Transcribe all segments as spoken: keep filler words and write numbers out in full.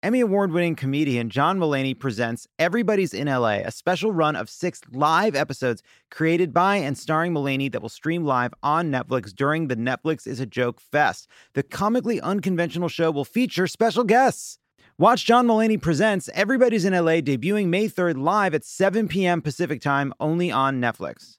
Emmy Award-winning comedian John Mulaney presents Everybody's in L A, a special run of six live episodes created by and starring Mulaney that will stream live on Netflix during the Netflix is a Joke Fest. The comically unconventional show will feature special guests. Watch John Mulaney Presents Everybody's in L A debuting May third live at seven p.m. Pacific Time only on Netflix.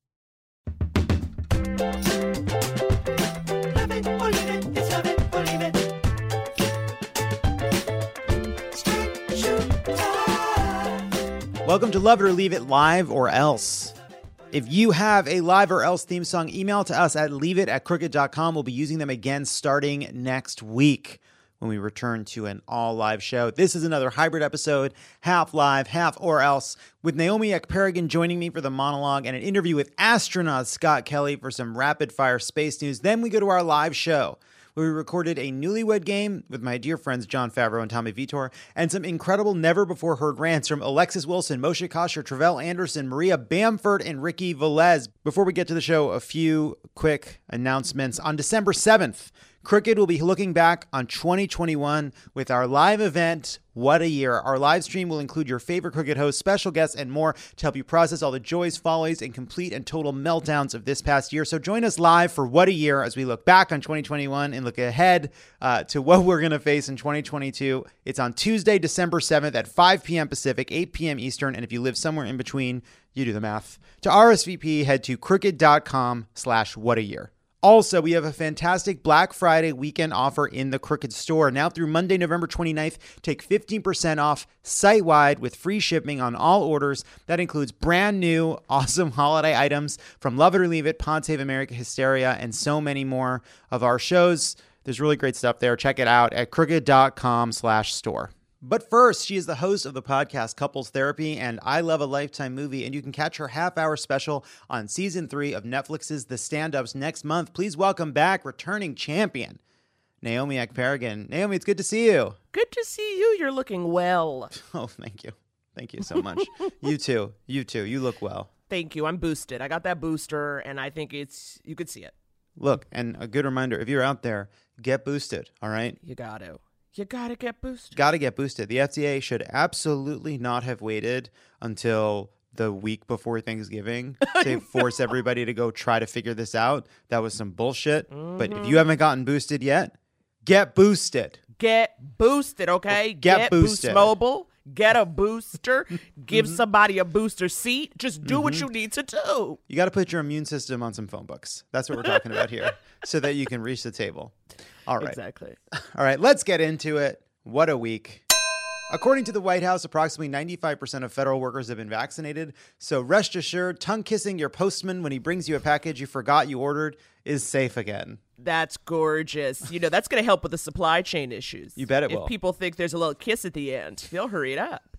Welcome to Love It or Leave It, Live or Else. If you have a Live or Else theme song, email to us at leave it at crooked dot com. We'll be using them again starting next week when we return to an all-live show. This is another hybrid episode, half live, half or else, with Naomi Ekperigin joining me for the monologue and an interview with astronaut Scott Kelly for some rapid-fire space news. Then we go to our live show, where we recorded a newlywed game with my dear friends Jon Favreau and Tommy Vitor, and some incredible never-before-heard rants from Alexis Wilson, Moshe Kasher, Travell Anderson, Maria Bamford, and Ricky Velez. Before we get to the show, a few quick announcements. On December seventh, Crooked will be looking back on twenty twenty-one with our live event, What a Year. Our live stream will include your favorite Crooked hosts, special guests, and more to help you process all the joys, follies, and complete and total meltdowns of this past year. So join us live for What a Year as we look back on twenty twenty-one and look ahead uh, to what we're going to face in twenty twenty-two. It's on Tuesday, December seventh at five p.m. Pacific, eight p.m. Eastern. And if you live somewhere in between, you do the math. To R S V P, head to crooked dot com slash what a year. Also, we have a fantastic Black Friday weekend offer in the Crooked store. Now through Monday, November twenty-ninth, take fifteen percent off site-wide with free shipping on all orders. That includes brand new, awesome holiday items from Love It or Leave It, Pod Save America, Hysteria, and so many more of our shows. There's really great stuff there. Check it out at crooked dot com slash store. But first, she is the host of the podcast Couples Therapy and I Love a Lifetime Movie, and you can catch her half-hour special on season three of Netflix's The Stand-Ups next month. Please welcome back returning champion, Naomi Ekperigin. Naomi, it's good to see you. Good to see you. You're looking well. Oh, thank you. Thank you so much. You too. You too. You look well. Thank you. I'm boosted. I got that booster, and I think it's, you could see it. Look, and a good reminder, if you're out there, get boosted, all right? You got to. You gotta get boosted. Gotta get boosted. The F D A should absolutely not have waited until the week before Thanksgiving to force everybody to go try to figure this out. That was some bullshit. Mm-hmm. But if you haven't gotten boosted yet, get boosted. Get boosted, okay? Get, get Boost boosted. Mobile. Get a booster. Give somebody a booster seat. Just do mm-hmm. what you need to do. You got to put your immune system on some phone books. That's what we're talking about here, so that you can reach the table. All right. Exactly. All right, let's get into it. What a week. According to the White House, approximately ninety-five percent of federal workers have been vaccinated. So rest assured, tongue-kissing your postman when he brings you a package you forgot you ordered is safe again. That's gorgeous. You know, that's going to help with the supply chain issues. You bet it if will. If people think there's a little kiss at the end, they'll hurry it up.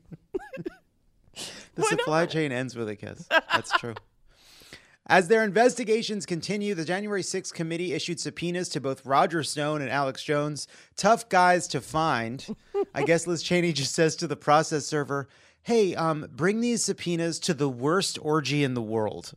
The Why supply not? chain ends with a kiss. That's true. As their investigations continue, the January sixth committee issued subpoenas to both Roger Stone and Alex Jones. Tough guys to find. I guess Liz Cheney just says to the process server, hey, um, bring these subpoenas to the worst orgy in the world.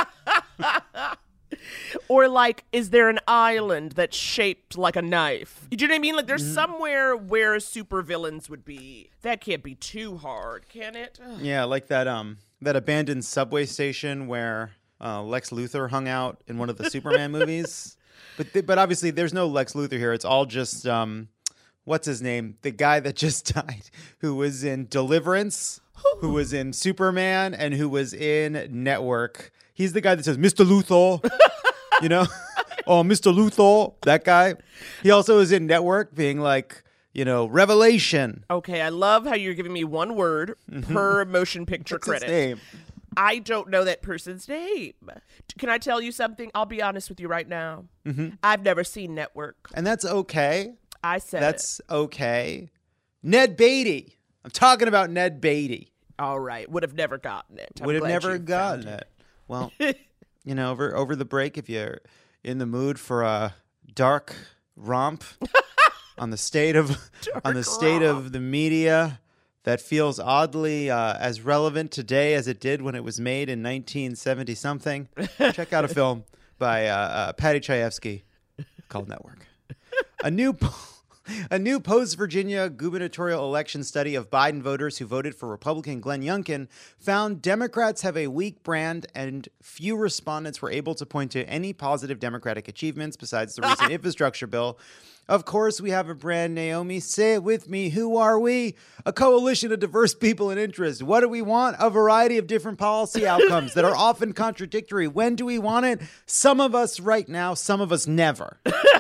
Or like, is there an island that's shaped like a knife? Do you know what I mean? Like there's mm-hmm. somewhere where supervillains would be. That can't be too hard, can it? Ugh. Yeah, like that um that abandoned subway station where Uh, Lex Luthor hung out in one of the Superman movies. But th- but obviously there's no Lex Luthor here. It's all just, um, what's his name? The guy that just died, who was in Deliverance, who was in Superman, and who was in Network. He's the guy that says, Mister Luthor, you know? Oh, Mister Luthor, that guy. He also is in Network being like, you know, Revelation. Okay, I love how you're giving me one word mm-hmm. per motion picture What's credit. His name? I don't know that person's name. Can I tell you something? I'll be honest with you right now. Mm-hmm. I've never seen Network. And that's okay. I said That's it. okay. Ned Beatty. I'm talking about Ned Beatty. All right. Would have never gotten it. I'm Would have glad never you gotten found it. Well, you know, over over the break, if you're in the mood for a dark romp on the state of Dark on the state romp. of the media that feels oddly uh, as relevant today as it did when it was made in nineteen seventy something, check out a film by uh, uh, Patty Chayefsky called Network. A new poll, A new post-Virginia gubernatorial election study of Biden voters who voted for Republican Glenn Youngkin found Democrats have a weak brand, and few respondents were able to point to any positive Democratic achievements besides the recent infrastructure bill. Of course, we have a brand, Naomi. Say it with me. Who are we? A coalition of diverse people and interests. What do we want? A variety of different policy outcomes that are often contradictory. When do we want it? Some of us right now, some of us never.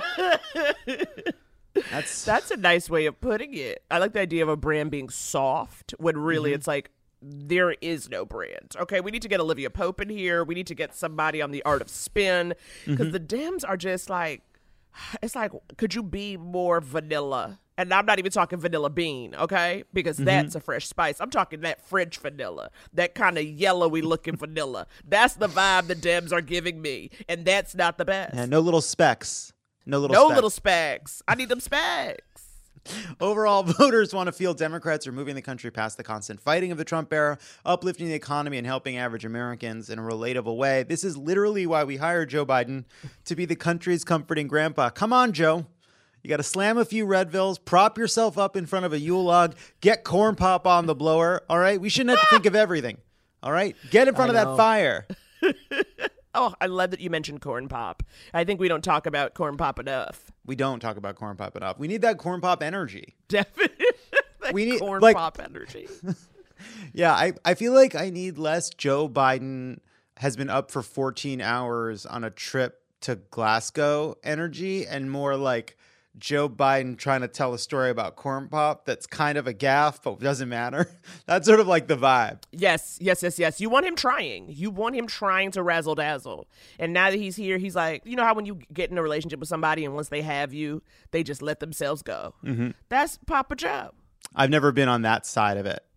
That's That's a nice way of putting it. I like the idea of a brand being soft when really mm-hmm. it's like there is no brand. Okay, we need to get Olivia Pope in here. We need to get somebody on the art of spin because mm-hmm. the Dems are just like, it's like, could you be more vanilla? And I'm not even talking vanilla bean, okay? Because mm-hmm. that's a fresh spice. I'm talking that French vanilla, that kind of yellowy looking vanilla. That's the vibe the Dems are giving me, and that's not the best. Yeah, no little specks. No little no specks. little specks. I need them specks. Overall, voters want to feel Democrats are moving the country past the constant fighting of the Trump era, uplifting the economy and helping average Americans in a relatable way. This is literally why we hired Joe Biden to be the country's comforting grandpa. Come on, Joe. You got to slam a few Redvilles, prop yourself up in front of a Yule log, get corn pop on the blower. All right? We shouldn't have to think of everything. All right? Get in front I of know. that fire. Oh, I love that you mentioned corn pop. I think we don't talk about corn pop enough. We don't talk about corn pop enough. We need that corn pop energy. Definitely. we need corn like, pop energy. Yeah, I, I feel like I need less Joe Biden has been up for fourteen hours on a trip to Glasgow energy and more like Joe Biden trying to tell a story about corn pop that's kind of a gaffe, but doesn't matter. That's sort of like the vibe. Yes, yes, yes, yes. You want him trying. You want him trying to razzle dazzle. And now that he's here, he's like, you know how when you get in a relationship with somebody and once they have you, they just let themselves go. Mm-hmm. That's Papa Joe. I've never been on that side of it.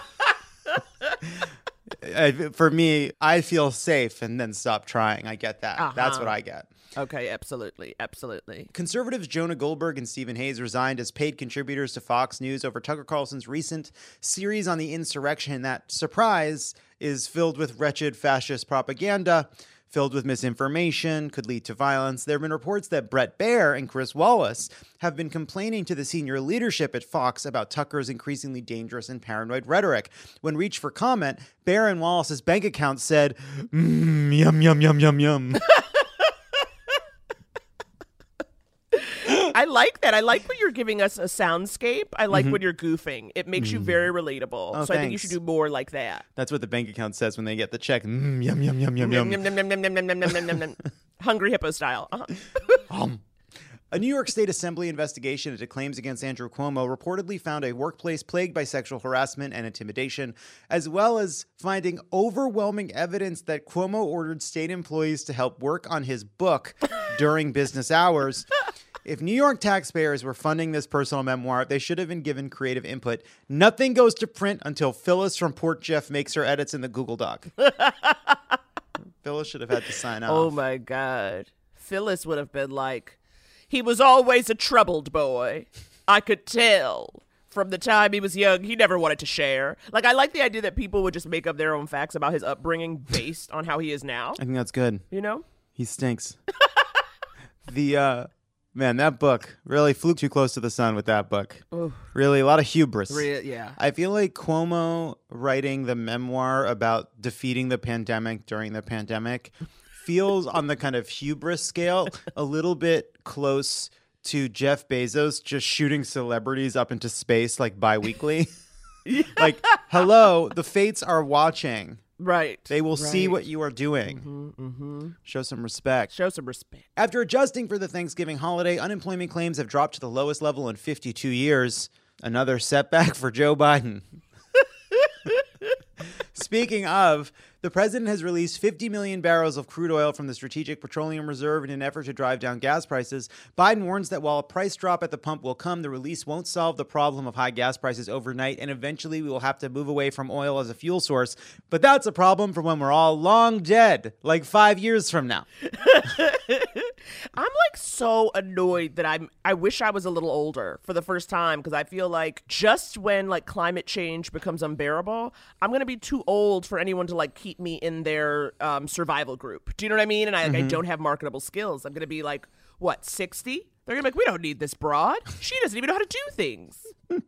I, for me, I feel safe and then stop trying. I get that. Uh-huh. That's what I get. Okay, absolutely, absolutely. Conservatives Jonah Goldberg and Stephen Hayes resigned as paid contributors to Fox News over Tucker Carlson's recent series on the insurrection that, surprise, is filled with wretched fascist propaganda, filled with misinformation, could lead to violence. There have been reports that Bret Baier and Chris Wallace have been complaining to the senior leadership at Fox about Tucker's increasingly dangerous and paranoid rhetoric. When reached for comment, Baier and Wallace's bank accounts said, mm, yum, yum, yum, yum, yum. I like that. I like when you're giving us a soundscape. I like mm-hmm. when you're goofing. It makes mm-hmm. you very relatable. Oh, so thanks. I think you should do more like that. That's what the bank account says when they get the check. Mm, yum, yum, yum, yum, yum. Yum, yum, yum, yum, yum, yum, yum, yum, yum. Hungry hippo style. Uh-huh. um. A New York State Assembly investigation into claims against Andrew Cuomo reportedly found a workplace plagued by sexual harassment and intimidation, as well as finding overwhelming evidence that Cuomo ordered state employees to help work on his book during business hours. If New York taxpayers were funding this personal memoir, they should have been given creative input. Nothing goes to print until Phyllis from Port Jeff makes her edits in the Google Doc. Phyllis should have had to sign off. Oh, my God. Phyllis would have been like, he was always a troubled boy. I could tell. From the time he was young, he never wanted to share. Like, I like the idea that people would just make up their own facts about his upbringing based on how he is now. I think that's good. You know? He stinks. the, uh... Man, that book really flew too close to the sun with that book. Ooh. Really, a lot of hubris. Re- yeah. I feel like Cuomo writing the memoir about defeating the pandemic during the pandemic feels on the kind of hubris scale a little bit close to Jeff Bezos just shooting celebrities up into space like bi-weekly. Yeah. Like, hello, the fates are watching. Right. They will right. see what you are doing. Mm-hmm, mm-hmm. Show some respect. Show some respect. After adjusting for the Thanksgiving holiday, unemployment claims have dropped to the lowest level in fifty-two years. Another setback for Joe Biden. Speaking of, the president has released fifty million barrels of crude oil from the Strategic Petroleum Reserve in an effort to drive down gas prices. Biden warns that while a price drop at the pump will come, the release won't solve the problem of high gas prices overnight, and eventually we will have to move away from oil as a fuel source. But that's a problem for when we're all long dead, like five years from now. I'm like so annoyed that I'm I wish I was a little older for the first time, because I feel like just when like climate change becomes unbearable, I'm going to be too old for anyone to like keep me in their um, survival group. Do you know what I mean? And I, mm-hmm. I don't have marketable skills. I'm going to be like, what, sixty? They're gonna be like, we don't need this broad. She doesn't even know how to do things.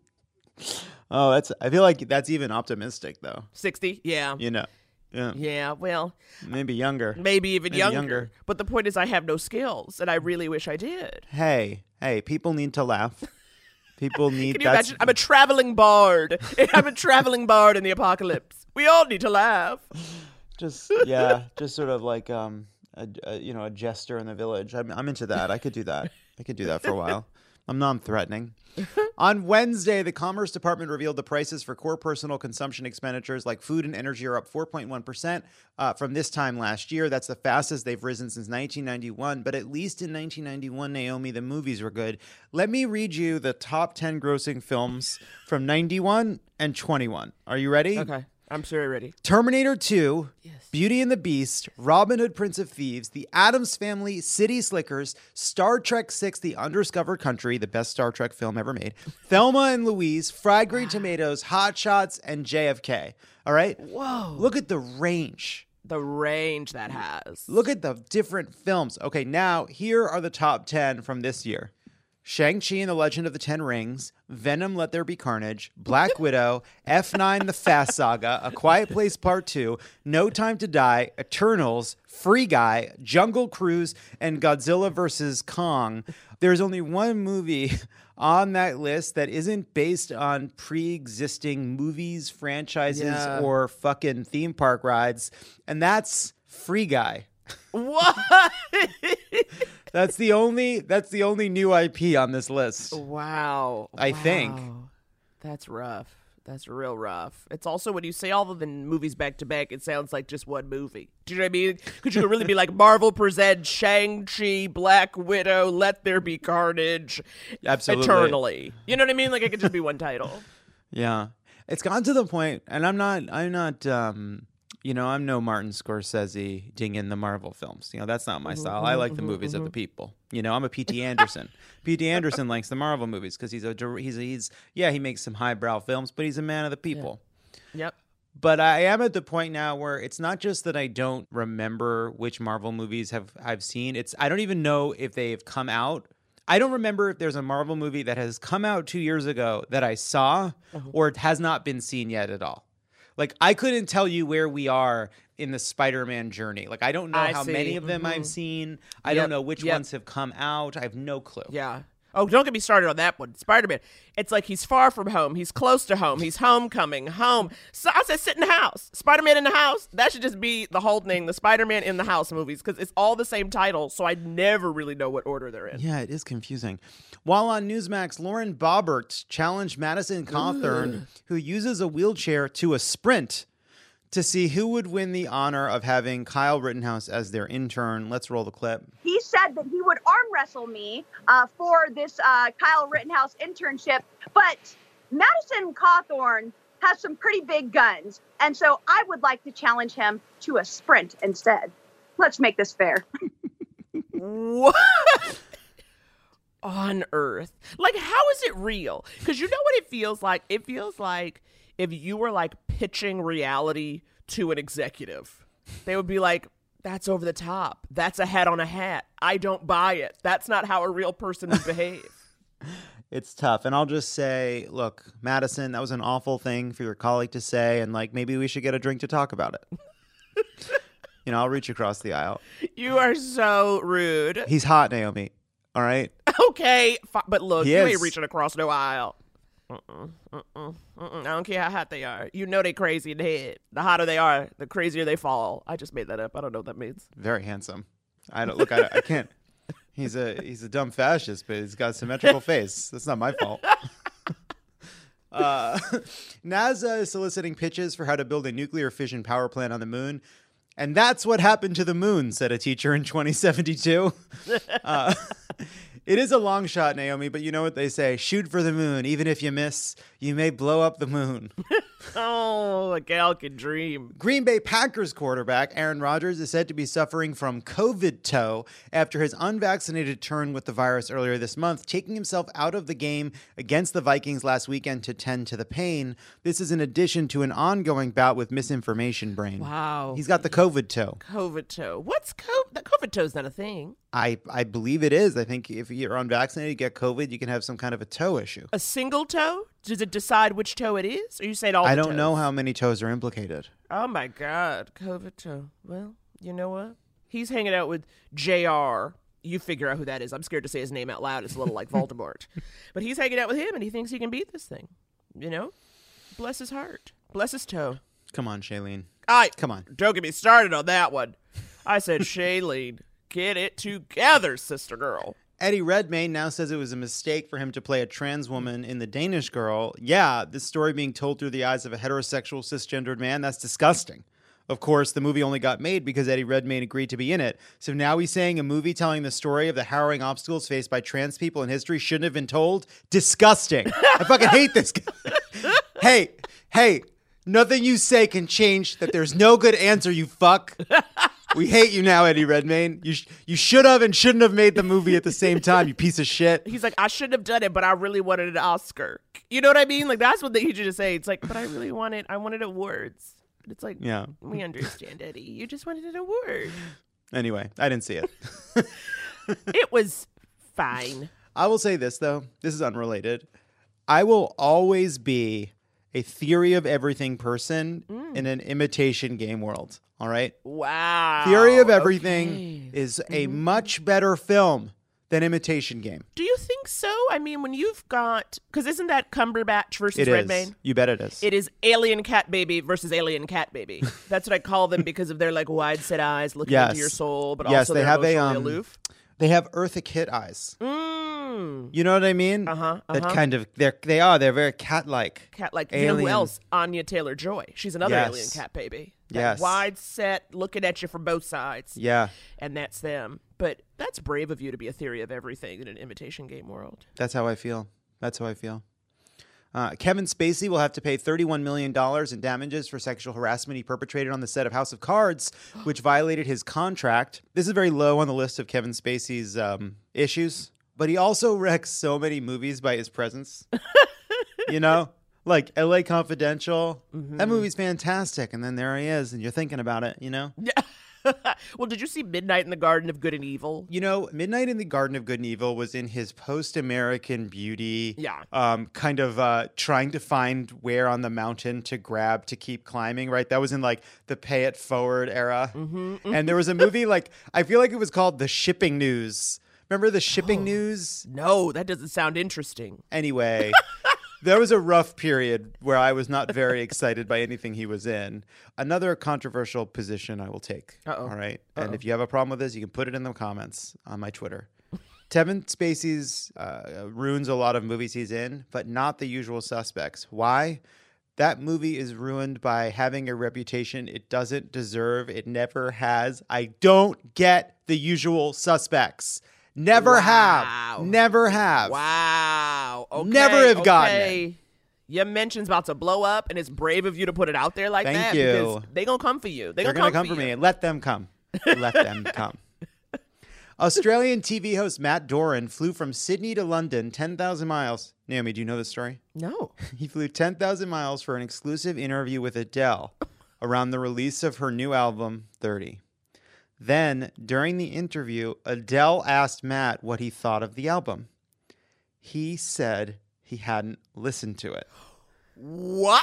Oh, that's. I feel like that's even optimistic, though. sixty, yeah. You know. Yeah. Yeah, well. Maybe younger. Maybe even Maybe younger. younger. But the point is I have no skills, and I really wish I did. Hey, hey, people need to laugh. People need. Can you that's, imagine? I'm a traveling bard. I'm a traveling bard in the apocalypse. We all need to laugh. Just yeah, just sort of like um, a, a you know, a jester in the village. I'm I'm into that. I could do that. I could do that for a while. I'm non-threatening. On Wednesday, the Commerce Department revealed the prices for core personal consumption expenditures like food and energy are up four point one percent uh, from this time last year. That's the fastest they've risen since nineteen ninety-one. But at least in nineteen ninety-one, Naomi, the movies were good. Let me read you the top ten grossing films from ninety-one and twenty-one. Are you ready? Okay. I'm sure ready. Terminator two, Yes. Beauty and the Beast, Robin Hood, Prince of Thieves, The Addams Family, City Slickers, Star Trek six, The Undiscovered Country, the best Star Trek film ever made, Thelma and Louise, Fried Green Tomatoes, Hot Shots, and J F K. All right? Whoa. Look at the range. The range that has. Look at the different films. Okay, now here are the top ten from this year. Shang-Chi and the Legend of the Ten Rings, Venom, Let There Be Carnage, Black Widow, F nine, The Fast Saga, A Quiet Place Part two, No Time to Die, Eternals, Free Guy, Jungle Cruise, and Godzilla versus Kong. There's only one movie on that list that isn't based on pre-existing movies, franchises, Yeah. or fucking theme park rides, and that's Free Guy. What? That's the only that's the only new I P on this list. Wow. I think. Wow. That's rough. That's real rough. It's also when you say all of the movies back to back, it sounds like just one movie. Do you know what I mean? Because you could really be like Marvel presents Shang-Chi, Black Widow, Let There Be Carnage, Absolutely. Eternally. You know what I mean? Like it could just be one title. Yeah. It's gotten to the point, and I'm not I'm not um you know, I'm no Martin Scorsese dinging the Marvel films. You know, that's not my style. I like the movies of the people. You know, I'm a P T Anderson. P T Anderson likes the Marvel movies because he's a he's a, he's yeah, he makes some highbrow films, but he's a man of the people. Yep. But I am at the point now where it's not just that I don't remember which Marvel movies have I've seen. It's I don't even know if they've come out. I don't remember if there's a Marvel movie that has come out two years ago that I saw or it has not been seen yet at all. Like, I couldn't tell you where we are in the Spider-Man journey. Like, I don't know I how see. many of them Mhm. I've seen. I Yep. don't know which Yep. ones have come out. I have no clue. Yeah. Oh, don't get me started on that one. Spider-Man. It's like he's far from home. He's close to home. He's homecoming, home. So I said sit in the house. Spider-Man in the house. That should just be the whole thing, the Spider-Man in the house movies, because it's all the same title, so I never really know what order they're in. Yeah, it is confusing. While on Newsmax, Lauren Boebert challenged Madison Cawthorn, who uses a wheelchair, to a sprint to see who would win the honor of having Kyle Rittenhouse as their intern. Let's roll the clip. He said that he would arm wrestle me uh, for this uh, Kyle Rittenhouse internship, but Madison Cawthorn has some pretty big guns, and so I would like to challenge him to a sprint instead. Let's make this fair. What on earth? Like, how is it real? Because you know what it feels like? It feels like if you were like pitching reality to an executive, they would be like, that's over the top. That's a hat on a hat. I don't buy it. That's not how a real person would behave. It's tough. And I'll just say, look, Madison, that was an awful thing for your colleague to say. And like, maybe we should get a drink to talk about it. You know, I'll reach across the aisle. You are so rude. He's hot, Naomi. All right. Okay. Fi- but look, He you is. ain't reaching across no aisle. Uh-uh, uh-uh, uh-uh. I don't care how hot they are. You know they crazy in the head. The hotter they are, the crazier they fall. I just made that up. I don't know what that means. Very handsome. I don't look. I, I can't. He's a he's a dumb fascist, but he's got a symmetrical face. That's not my fault. uh, NASA is soliciting pitches for how to build a nuclear fission power plant on the moon. And that's what happened to the moon, said a teacher in twenty seventy-two. Uh, it is a long shot, Naomi, but you know what they say. Shoot for the moon. Even if you miss, you may blow up the moon. Oh, a gal can dream. Green Bay Packers quarterback Aaron Rodgers is said to be suffering from COVID toe after his unvaccinated turn with the virus earlier this month, taking himself out of the game against the Vikings last weekend to tend to the pain. This is in addition to an ongoing bout with misinformation brain. Wow. He's got the COVID toe. COVID toe. What's COVID? The COVID toe's not a thing. I, I believe it is. I think if you're unvaccinated, you get COVID, you can have some kind of a toe issue. A single toe? Does it decide which toe it is? Or you saying all the I don't toes? know how many toes are implicated. Oh, my God. COVID toe. Well, you know what? He's hanging out with J R. You figure out who that is. I'm scared to say his name out loud. It's a little like Voldemort. But he's hanging out with him, and he thinks he can beat this thing. You know? Bless his heart. Bless his toe. Come on, Shailene. I, Come on. Don't get me started on that one. I said, Shailene, get it together, sister girl. Eddie Redmayne now says it was a mistake for him to play a trans woman in The Danish Girl. Yeah, this story being told through the eyes of a heterosexual cisgendered man, that's disgusting. Of course, the movie only got made because Eddie Redmayne agreed to be in it. So now he's saying a movie telling the story of the harrowing obstacles faced by trans people in history shouldn't have been told? Disgusting. I fucking hate this guy. Hey, hey, nothing you say can change that there's no good answer, you fuck. We hate you now, Eddie Redmayne. You sh- you should have and shouldn't have made the movie at the same time, you piece of shit. He's like, I shouldn't have done it, but I really wanted an Oscar. You know what I mean? Like, that's what they need you to say. It's like, but I really wanted, I wanted awards. But it's like, Yeah. We understand, Eddie. You just wanted an award. Anyway, I didn't see it. It was fine. I will say this, though. This is unrelated. I will always be a theory of everything person mm. in an imitation game world. All right? Wow. Theory of Everything okay. is a mm-hmm. much better film than Imitation Game. Do you think so? I mean, when you've got... Because isn't that Cumberbatch versus it Redmayne? Is. You bet it is. It is Alien Cat Baby versus Alien Cat Baby. That's what I call them because of their like wide-set eyes looking yes. into your soul, but yes, also they they're have emotionally a, um, aloof. They have Eartha Kitt eyes. Mm. You know what I mean? Uh-huh, uh-huh. That kind of... They're, they are. They're very cat-like. Cat-like. Alien. You know who else? Anya Taylor-Joy. She's another yes. Alien Cat Baby. That yes. wide set, looking at you from both sides. Yeah. And that's them. But that's brave of you to be a theory of everything in an imitation game world. That's how I feel. That's how I feel. Uh, Kevin Spacey will have to pay thirty-one million dollars in damages for sexual harassment he perpetrated on the set of House of Cards, which violated his contract. This is very low on the list of Kevin Spacey's um, issues, but he also wrecks so many movies by his presence. You know? Like L A Confidential, mm-hmm. that movie's fantastic, and then there he is, and you're thinking about it, you know? Yeah. Well, did you see Midnight in the Garden of Good and Evil? You know, Midnight in the Garden of Good and Evil was in his post-American Beauty, yeah, um, kind of uh, trying to find where on the mountain to grab to keep climbing, right? That was in like the Pay It Forward era. Mm-hmm, mm-hmm. And there was a movie like, I feel like it was called The Shipping News. Remember The Shipping oh, News? No, that doesn't sound interesting. Anyway... There was a rough period where I was not very excited by anything he was in. Another controversial position I will take. Uh-oh. All right. Uh-oh. And if you have a problem with this, you can put it in the comments on my Twitter. Kevin Spacey's uh, ruins a lot of movies he's in, but not The Usual Suspects. Why? That movie is ruined by having a reputation it doesn't deserve. It never has. I don't get The Usual Suspects. Never wow. have. Never have. Wow. Okay, Never have okay. gotten it. Your mention's about to blow up, and it's brave of you to put it out there like Thank that. you. Because they gonna come for you. They They're gonna gonna come, come for you. me. Let them come. Let them come. Australian T V host Matt Doran flew from Sydney to London, ten thousand miles. Naomi, do you know this story? No. He flew ten thousand miles for an exclusive interview with Adele around the release of her new album, thirty. Then, during the interview, Adele asked Matt what he thought of the album. He said he hadn't listened to it. What?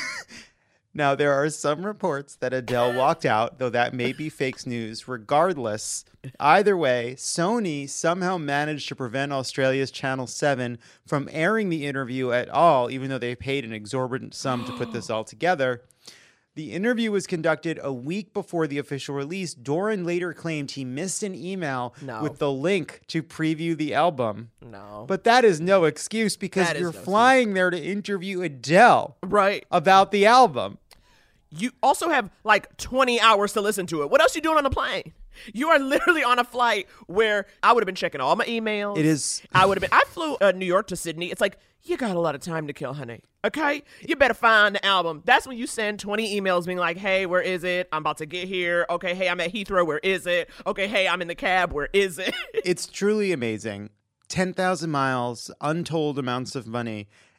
Now, there are some reports that Adele walked out, though that may be fake news. Regardless, either way, Sony somehow managed to prevent Australia's Channel seven from airing the interview at all, even though they paid an exorbitant sum to put this all together. The interview was conducted a week before the official release. Doran later claimed he missed an email no. with the link to preview the album. No. But that is no excuse because That you're no flying excuse. there to interview Adele right. about the album. You also have like twenty hours to listen to it. What else are you doing on the plane? You are literally on a flight where I would have been checking all my emails. It is. I would have been. I flew uh, New York to Sydney. It's like, you got a lot of time to kill, honey. Okay? You better find the album. That's when you send twenty emails being like, hey, where is it? I'm about to get here. Okay, hey, I'm at Heathrow. Where is it? Okay, hey, I'm in the cab. Where is it? It's truly amazing. ten thousand miles, untold amounts of money.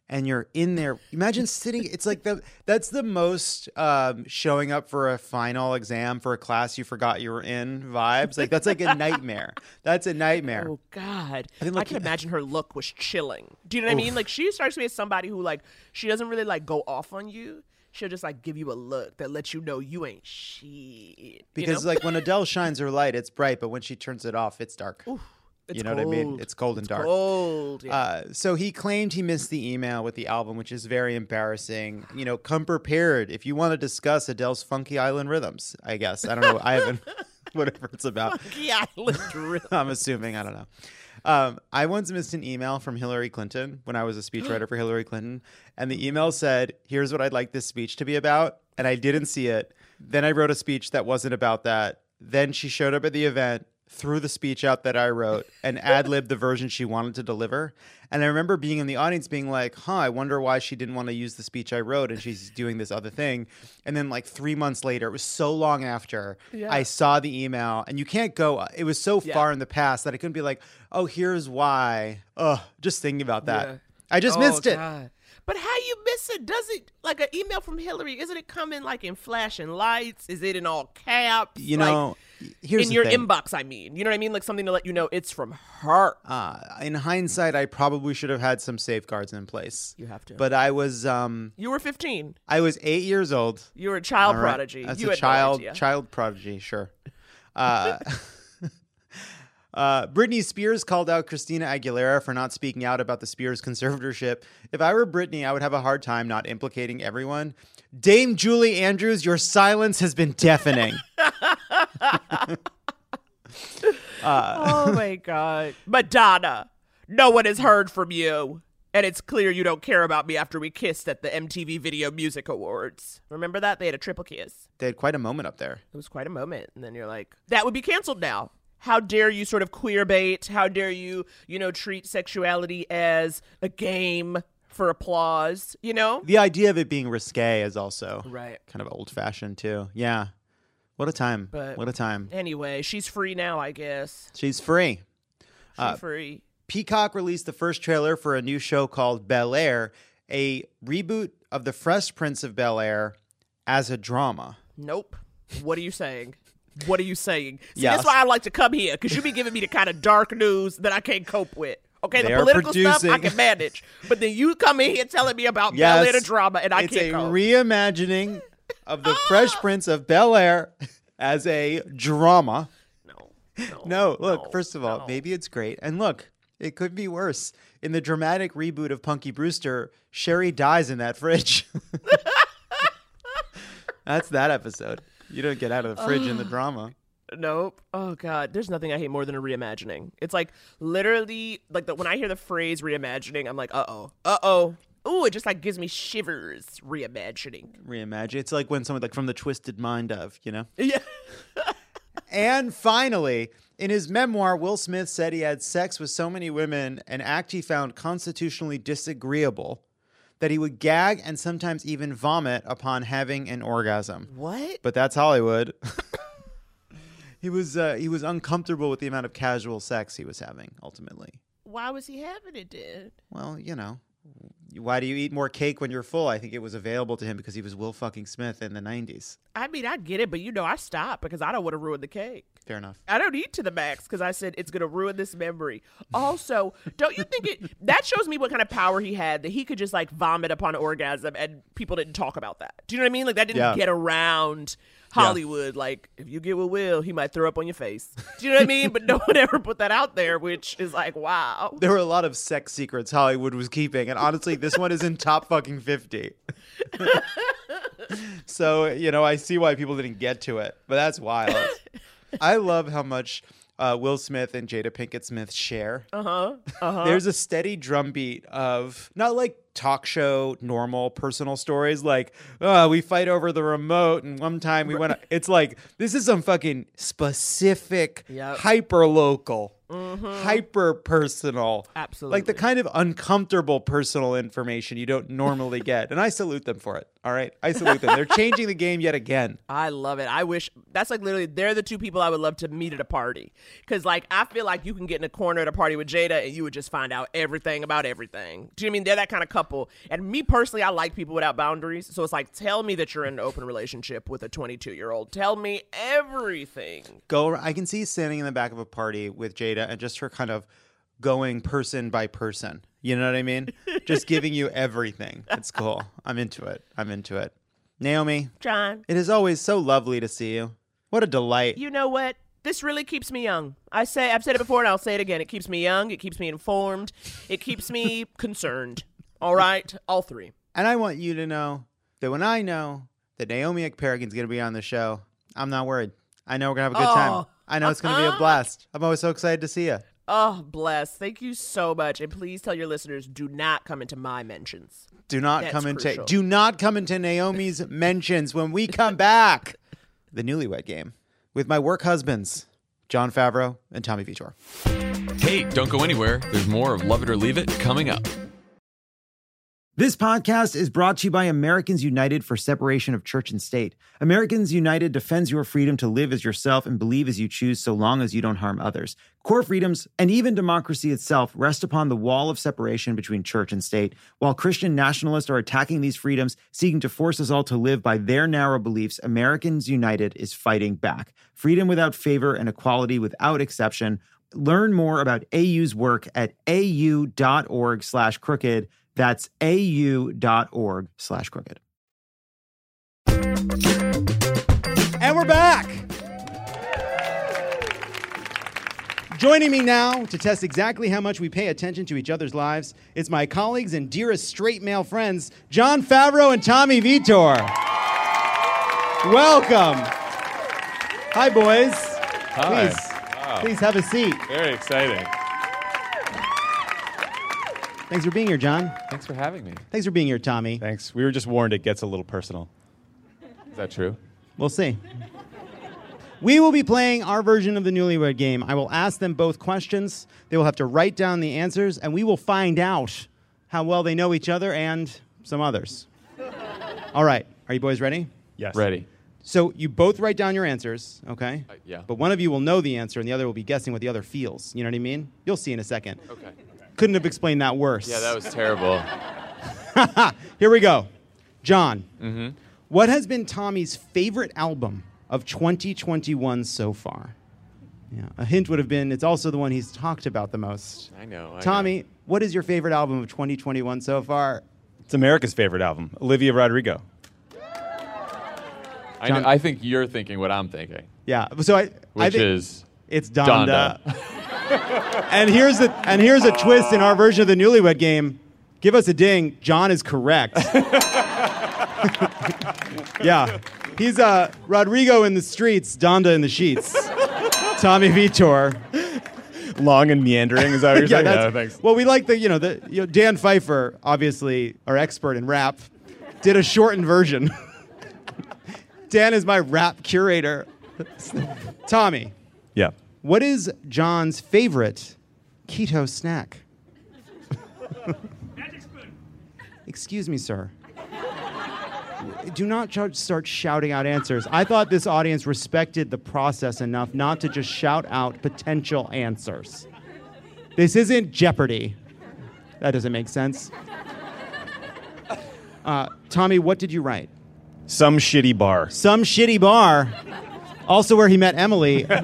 and you're in there. Imagine sitting. It's like the that's the most um, showing up for a final exam for a class you forgot you were in vibes. Like that's like a nightmare. That's a nightmare. Oh God, I, think, I like, can imagine her look was chilling. Do you know what I mean? Like she strikes me as somebody who like she doesn't really like go off on you. She'll just like give you a look that lets you know you ain't shit. Because you know? like when Adele shines her light, it's bright, but when she turns it off, it's dark. Oof, it's you know cold. what I mean? It's cold and it's dark. Cold. Yeah. Uh, so he claimed he missed the email with the album, which is very embarrassing. You know, come prepared if you want to discuss Adele's Funky Island rhythms. I guess I don't know. I haven't. Whatever it's about. Funky Island rhythms. I'm assuming. I don't know. Um, I once missed an email from Hillary Clinton when I was a speechwriter for Hillary Clinton, and the email said, "Here's what I'd like this speech to be about," and I didn't see it. Then I wrote a speech that wasn't about that. Then she showed up at the event, threw the speech out that I wrote, and ad-libbed the version she wanted to deliver. And I remember being in the audience being like, huh, I wonder why she didn't want to use the speech I wrote and she's doing this other thing. And then like three months later, it was so long after, Yeah. I saw the email. And you can't go, it was so Yeah. far in the past that I couldn't be like, oh, here's why. Ugh, just thinking about that. Yeah. I just Oh, missed it. God. But how you miss it? Does it like an email from Hillary? Isn't it coming like in flashing lights? Is it in all caps? You Like, know, here's in the your thing. inbox, I mean. You know what I mean? Like something to let you know it's from her. Uh, in hindsight, I probably should have had some safeguards in place. You have to. But I was, um, You were fifteen. I was eight years old. You were a child All right. prodigy. As you a had child, no idea. child prodigy, sure. Uh, uh, Britney Spears called out Christina Aguilera for not speaking out about the Spears conservatorship. If I were Britney, I would have a hard time not implicating everyone. Dame Julie Andrews, your silence has been deafening. Oh my God. Madonna, no one has heard from you. And it's clear you don't care about me after we kissed at the M T V Video Music Awards. Remember that? They had a triple kiss. They had quite a moment up there. It was quite a moment. And then you're like, that would be canceled now. How dare you sort of queer bait? How dare you, you know, treat sexuality as a game for applause, you know? The idea of it being risque is also Right. kind of old-fashioned, too. Yeah. What a time. But- what a time. Anyway, she's free now, I guess. She's free. She's Uh, free. Peacock released the first trailer for a new show called Bel-Air, a reboot of The Fresh Prince of Bel-Air as a drama. Nope. What are you saying? What are you saying? See, Yes. that's why I like to come here, because you be giving me the kind of dark news that I can't cope with. Okay, They the are political stuff I producing- can manage. But then you come in here telling me about Yes. Bel-Air the drama, and I it's can't a cope. reimagining of The Fresh Prince of Bel-Air as a drama. no, no. No, look, no, first of all, no. maybe it's great. And look, it could be worse. In the dramatic reboot of Punky Brewster, Sherry dies in that fridge. That's that episode. You don't get out of the fridge in the drama. Nope. Oh God, there's nothing I hate more than a reimagining. It's like literally like the, when I hear the phrase reimagining, I'm like, uh oh, uh oh. Ooh, it just like gives me shivers. Reimagining. Reimagine. It's like when someone like from the twisted mind of, you know? Yeah. And finally, in his memoir, Will Smith said he had sex with so many women, an act he found constitutionally disagreeable, that he would gag and sometimes even vomit upon having an orgasm. What? But that's Hollywood. He was uh, he was uncomfortable with the amount of casual sex he was having, ultimately. Why was he having it, dude? Well, you know, why do you eat more cake when you're full? I think it was available to him because he was Will fucking Smith in the nineties. I mean, I get it, but you know, I stopped because I don't want to ruin the cake. Fair enough. I don't eat to the max because I said it's going to ruin this memory. Also, don't you think it that shows me what kind of power he had that he could just like vomit upon orgasm and people didn't talk about that? Do you know what I mean? Like that didn't Yeah. get around Hollywood. Like if you get with Will, he might throw up on your face. Do you know what I mean? But no one ever put that out there, which is like, wow. There were a lot of sex secrets Hollywood was keeping, and honestly, this one is in top fucking fifty. So, you know, I see why people didn't get to it, but that's wild. I love how much uh, Will Smith and Jada Pinkett Smith share. Uh-huh. Uh-huh. There's a steady drumbeat of not like talk show, normal personal stories like, oh, we fight over the remote and one time we went. It's like, this is some fucking specific, Yep. hyper local. Mm-hmm. hyper personal. Absolutely. Like the kind of uncomfortable personal information you don't normally get. And I salute them for it. All right. I salute them. They're changing the game yet again. I love it. I wish that's like literally they're the two people I would love to meet at a party. Because like I feel like you can get in a corner at a party with Jada and you would just find out everything about everything. Do you know what I mean? They're that kind of couple. And me personally, I like people without boundaries. So it's like, tell me that you're in an open relationship with a twenty-two year old. Tell me everything. Go. I can see you standing in the back of a party with Jada and just her kind of going person by person. You know what I mean? Just giving you everything. It's cool. I'm into it. I'm into it. Naomi. John. It is always so lovely to see you. What a delight. You know what? This really keeps me young. I say, I've said it before and I'll say it again. It keeps me young. It keeps me informed. It keeps me concerned. All right? All three. And I want you to know that when I know that Naomi Ekperigin's going to be on the show, I'm not worried. I know we're going to have a good oh. time. I know it's going to be a blast. I'm always so excited to see you. Oh, bless. Thank you so much. And please tell your listeners, do not come into my mentions. Do not That's come into crucial. do not come into Naomi's mentions when we come back. The Newlywed Game with my work husbands, Jon Favreau and Tommy Vitor. Hey, don't go anywhere. There's more of Love It or Leave It coming up. This podcast is brought to you by Americans United for Separation of Church and State. Americans United defends your freedom to live as yourself and believe as you choose so long as you don't harm others. Core freedoms and even democracy itself rest upon the wall of separation between church and state. While Christian nationalists are attacking these freedoms, seeking to force us all to live by their narrow beliefs, Americans United is fighting back. Freedom without favor and equality without exception. Learn more about A U's work at au.org slash crooked. That's au.org slash crooked. And we're back. Joining me now to test exactly how much we pay attention to each other's lives, it's my colleagues and dearest straight male friends, Jon Favreau and Tommy Vitor. Welcome. Hi, boys. Hi. Please, Wow. please have a seat. Very exciting. Thanks for being here, John. Thanks for having me. Thanks for being here, Tommy. Thanks. We were just warned it gets a little personal. Is that true? We'll see. We will be playing our version of the Newlywed Game. I will ask them both questions. They will have to write down the answers, and we will find out how well they know each other and some others. All right. Are you boys ready? Yes. Ready. So you both write down your answers, okay? Uh, yeah. But one of you will know the answer, and the other will be guessing what the other feels. You know what I mean? You'll see in a second. Okay. Couldn't have explained that worse. Yeah, that was terrible. Here we go. John, Mm-hmm. what has been Tommy's favorite album of twenty twenty-one so far? Yeah, a hint would have been it's also the one he's talked about the most. I know. I Tommy, know. what is your favorite album of twenty twenty-one so far? It's America's favorite album, Olivia Rodrigo. I, John- know, I think you're thinking what I'm thinking, Yeah, so I, I which think is it's Donda. Donda. and here's a and here's a twist in our version of the Newlywed Game. Give us a ding. John is correct. Yeah, he's uh, Rodrigo in the streets, Donda in the sheets. Tommy Vitor. Long and meandering, is that what you're Yeah, saying? that's, No, thanks. well, we like the you know the you know, Dan Pfeiffer, obviously our expert in rap, did a shortened version. Dan is my rap curator. Tommy, Yeah. what is John's favorite keto snack? Magic spoon. Excuse me, sir. Do not ch- start shouting out answers. I thought this audience respected the process enough not to just shout out potential answers. This isn't Jeopardy. That doesn't make sense. Uh, Tommy, what did you write? Some shitty bar. Some shitty bar. Also where he met Emily. What?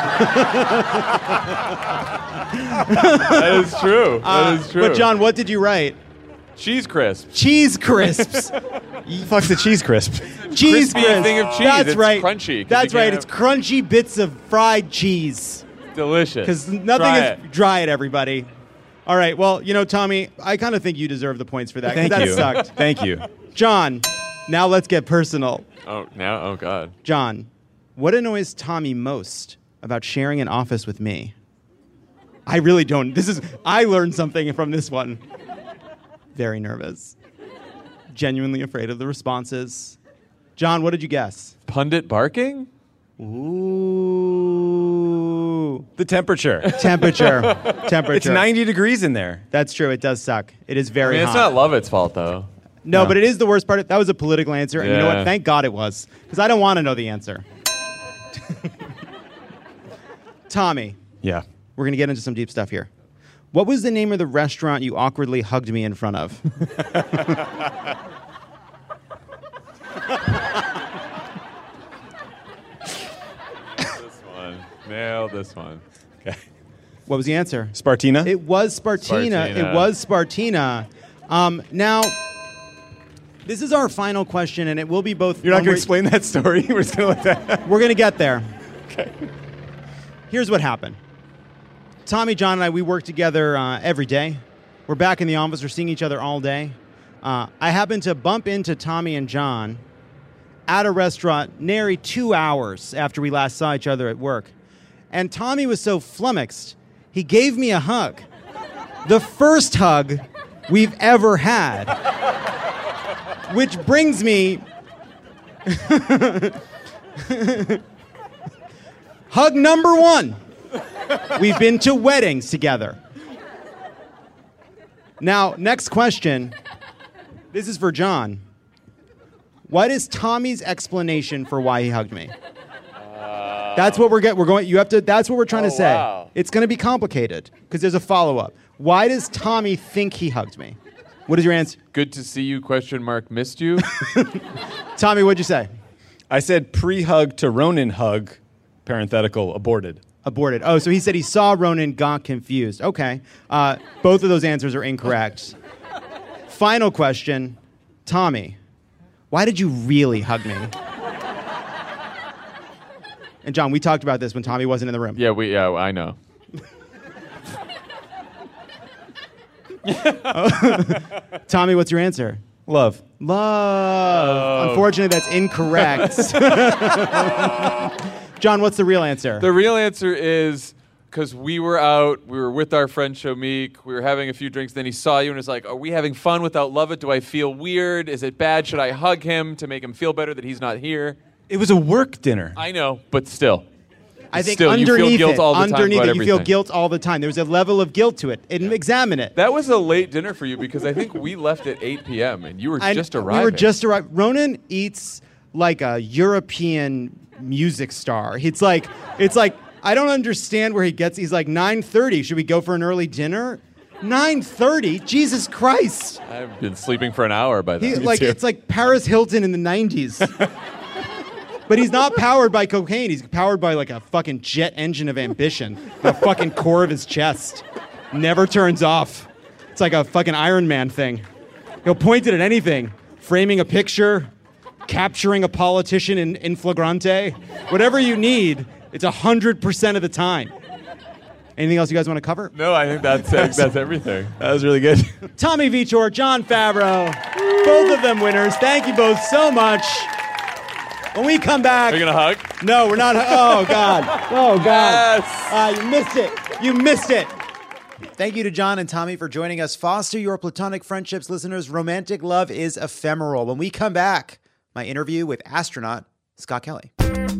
That is true. That is true. But John, what did you write? Cheese crisp. Cheese crisps. Fuck's the cheese crisp. Cheese crispy crisp. thing of cheese. That's It's right. crunchy, 'cause That's you right. can't It's crunchy bits of fried cheese. Delicious. Because nothing Try is it. dry it, everybody. All right. Well, you know, Tommy, I kind of think you deserve the points for that. 'cause Thank that you. sucked. Thank you. John, now let's get personal. Oh, now? Oh, God. John, what annoys Tommy most about sharing an office with me? I really don't. This is, I learned something from this one. Very nervous. Genuinely afraid of the responses. John, what did you guess? Pundit barking? Ooh. Ooh. The temperature. Temperature. Temperature. It's ninety degrees in there. That's true. It does suck. It is I very mean, it's hot. not Lovett's fault, though. No, No. but it is the worst part. That was a political answer. And you know Yeah. what? Thank God it was. Because I don't want to know the answer. Tommy, Yeah. we're going to get into some deep stuff here. What was the name of the restaurant you awkwardly hugged me in front of? This one. Nail this one. Okay. What was the answer? Spartina? It was Spartina. Spartina. It was Spartina. Um, now, this is our final question, and it will be both. You're not one going where- to explain that story? We're just going to let that. We're going to get there. Okay. Here's what happened. Tommy, John, and I, we work together uh, every day. We're back in the office. We're seeing each other all day. Uh, I happened to bump into Tommy and John at a restaurant nary two hours after we last saw each other at work. And Tommy was so flummoxed, he gave me a hug. The first hug we've ever had. Which brings me... Hug number one. We've been to weddings together. Now, next question. This is for John. What is Tommy's explanation for why he hugged me? Uh, that's what we're get. We're going. You have to. That's what we're trying Oh, to say. wow. It's going to be complicated because there's a follow-up. Why does Tommy think he hugged me? What is your answer, Good to see you, question mark, missed you. Tommy? What'd you say? I said pre-hug to Ronan hug, parenthetical, aborted. Aborted. Oh, so he said he saw Ronan, got confused. Okay. Uh, both of those answers are incorrect. Final question. Tommy, why did you really hug me? And John, we talked about this when Tommy wasn't in the room. Yeah, we. Yeah, I know. Tommy, what's your answer? Love. Love. Unfortunately, that's incorrect. John, what's the real answer? The real answer is because we were out, we were with our friend Shomik, we were having a few drinks, then he saw you and was like, are we having fun without Lovett? Do I feel weird? Is it bad? Should I hug him to make him feel better that he's not here? It was a work dinner. I know, but still. I think Still, you feel underneath guilt it, all the time underneath about it, you feel everything. guilt all the time. There's a level of guilt to it. And examine it. That was a late dinner for you because I think we left at eight p.m. and you were I- just arriving. We were just arriving. Ronan eats like a European music star. It's like, it's like, I don't understand where he gets. He's like nine thirty. Should we go for an early dinner? nine thirty? Jesus Christ. I've been sleeping for an hour by He, then. like it's like Paris Hilton in the nineties. But he's not powered by cocaine. He's powered by like a fucking jet engine of ambition. The fucking core of his chest. Never turns off. It's like a fucking Iron Man thing. He'll point it at anything. Framing a picture, capturing a politician in, in flagrante. Whatever you need, it's one hundred percent of the time. Anything else you guys want to cover? No, I think that's that's everything. That was really good. Tommy Vitor, John Favreau, both of them winners. Thank you both so much. When we come back... Are you going to hug? No, we're not. Oh, God. Oh, God. Yes. Uh, you missed it. You missed it. Thank you to John and Tommy for joining us. Foster your platonic friendships, listeners. Romantic love is ephemeral. When we come back, my interview with astronaut Scott Kelly.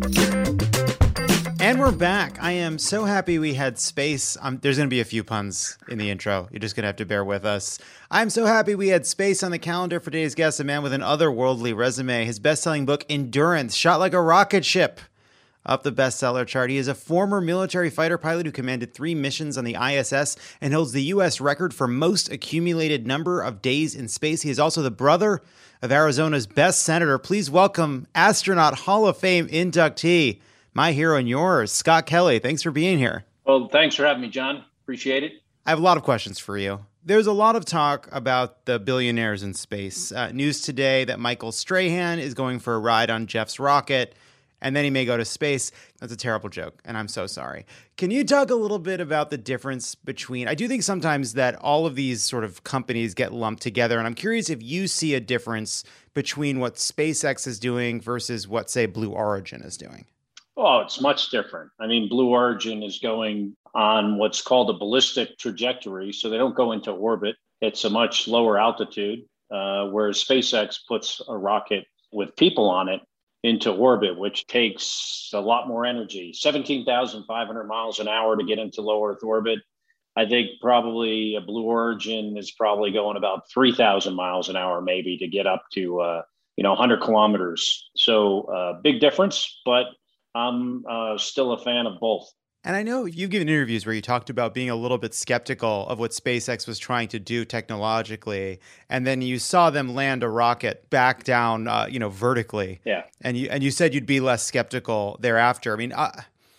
And we're back. I am so happy we had space. Um, there's going to be a few puns in the intro. You're just going to have to bear with us. I'm so happy we had space on the calendar for today's guest, a man with an otherworldly resume. His best-selling book, Endurance, shot like a rocket ship up the bestseller chart. He is a former military fighter pilot who commanded three missions on the I S S and holds the U S record for most accumulated number of days in space. He is also the brother of Arizona's best senator. Please welcome astronaut Hall of Fame inductee, my hero and yours, Scott Kelly. Thanks for being here. Well, thanks for having me, John. Appreciate it. I have a lot of questions for you. There's a lot of talk about the billionaires in space. Uh, news today that Michael Strahan is going for a ride on Jeff's rocket, and then he may go to space. That's a terrible joke, and I'm so sorry. Can you talk a little bit about the difference between... I do think sometimes that all of these sort of companies get lumped together, and I'm curious if you see a difference between what SpaceX is doing versus what, say, Blue Origin is doing. Oh, it's much different. I mean, Blue Origin is going on what's called a ballistic trajectory, so they don't go into orbit. It's a much lower altitude, uh, whereas SpaceX puts a rocket with people on it into orbit, which takes a lot more energy, seventeen thousand five hundred miles an hour to get into low Earth orbit. I think probably a Blue Origin is probably going about three thousand miles an hour, maybe, to get up to, uh, you know, one hundred kilometers. So uh, big difference, but I'm uh, still a fan of both. And I know you've given interviews where you talked about being a little bit skeptical of what SpaceX was trying to do technologically, and then you saw them land a rocket back down, uh, you know, vertically. Yeah. And you and you said you'd be less skeptical thereafter. I mean, uh,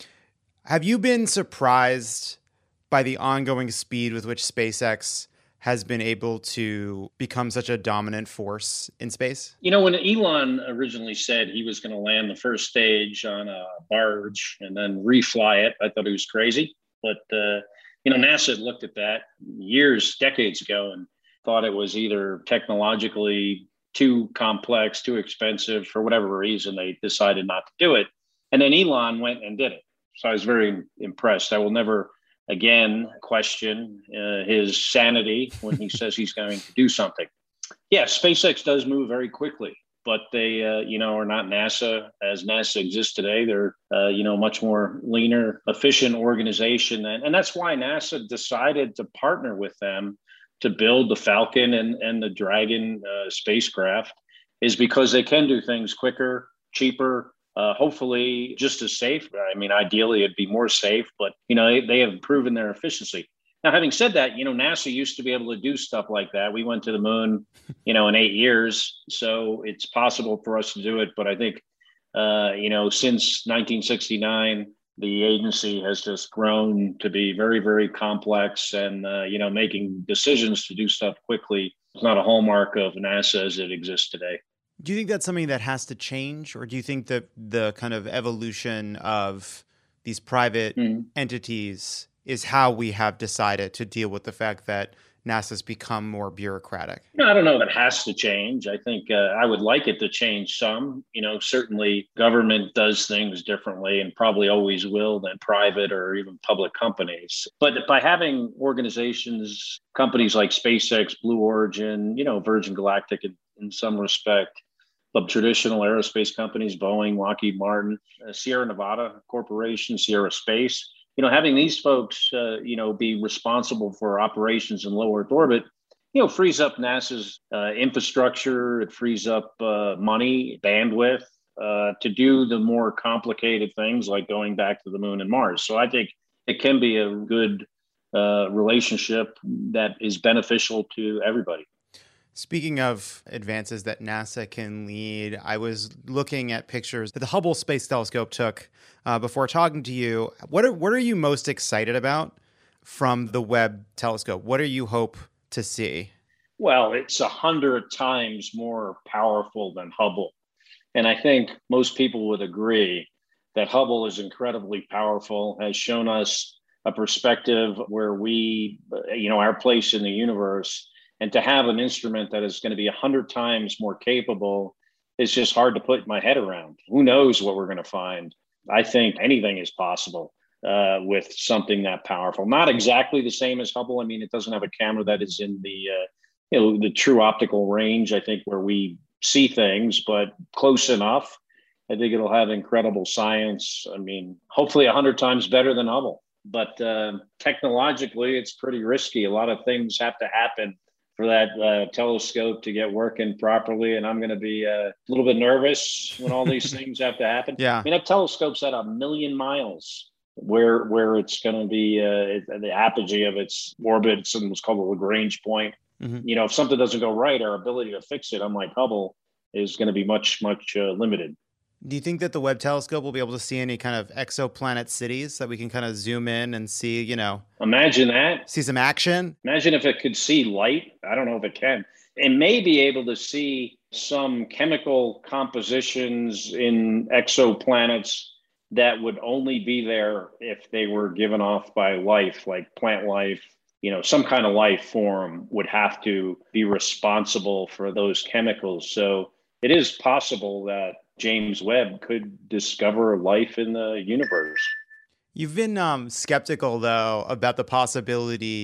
have you been surprised by the ongoing speed with which SpaceX has been able to become such a dominant force in space? You know, when Elon originally said he was going to land the first stage on a barge and then refly it, I thought he was crazy. But, uh, you know, NASA had looked at that years, decades ago, and thought it was either technologically too complex, too expensive. For whatever reason, they decided not to do it. And then Elon went and did it. So I was very impressed. I will never again question uh, his sanity when he says he's going to do something. Yeah, SpaceX does move very quickly, but they, uh, you know, are not NASA as NASA exists today. They're, uh, you know, much more leaner, efficient organization. And, and that's why NASA decided to partner with them to build the Falcon and, and the Dragon uh, spacecraft, is because they can do things quicker, cheaper, Uh, hopefully just as safe. I mean, ideally it'd be more safe, but, you know, they, they have proven their efficiency. Now, having said that, you know, NASA used to be able to do stuff like that. We went to the moon, you know, in eight years. So it's possible for us to do it. But I think, uh, you know, since nineteen sixty-nine, the agency has just grown to be very, very complex, and, uh, you know, making decisions to do stuff quickly is not a hallmark of NASA as it exists today. Do you think that's something that has to change, or do you think that the kind of evolution of these private mm. entities is how we have decided to deal with the fact that NASA's become more bureaucratic? No, I don't know if it has to change. I think uh, I would like it to change some. You know, certainly government does things differently and probably always will than private or even public companies. But by having organizations, companies like SpaceX, Blue Origin, you know, Virgin Galactic in, in some respect, the traditional aerospace companies, Boeing, Lockheed Martin, uh, Sierra Nevada Corporation, Sierra Space, you know, having these folks, uh, you know, be responsible for operations in low Earth orbit, you know, frees up NASA's uh, infrastructure. It frees up uh, money, bandwidth uh, to do the more complicated things like going back to the moon and Mars. So I think it can be a good uh, relationship that is beneficial to everybody. Speaking of advances that NASA can lead, I was looking at pictures that the Hubble Space Telescope took uh, before talking to you. What are, what are you most excited about from the Webb telescope? What do you hope to see? Well, it's a hundred times more powerful than Hubble. And I think most people would agree that Hubble is incredibly powerful, has shown us a perspective where we, you know, our place in the universe. And to have an instrument that is going to be a hundred times more capable is just hard to put my head around. Who knows what we're going to find? I think anything is possible uh, with something that powerful. Not exactly the same as Hubble. I mean, it doesn't have a camera that is in the, uh, you know, the true optical range, I think, where we see things, but close enough. I think it'll have incredible science. I mean, hopefully a hundred times better than Hubble. But uh, technologically, it's pretty risky. A lot of things have to happen for that uh, telescope to get working properly. And I'm going to be uh, a little bit nervous when all these things have to happen. Yeah. I mean, that telescope's at a million miles where where it's going to be uh, the apogee of its orbit. It's what's called the Lagrange point. Mm-hmm. You know, if something doesn't go right, our ability to fix it, unlike Hubble, is going to be much, much uh, limited. Do you think that the Webb telescope will be able to see any kind of exoplanet cities that we can kind of zoom in and see, you know? Imagine that. See some action? Imagine if it could see light. I don't know if it can. It may be able to see some chemical compositions in exoplanets that would only be there if they were given off by life, like plant life. You know, some kind of life form would have to be responsible for those chemicals. So it is possible that James Webb could discover life in the universe. You've been um, skeptical, though, about the possibility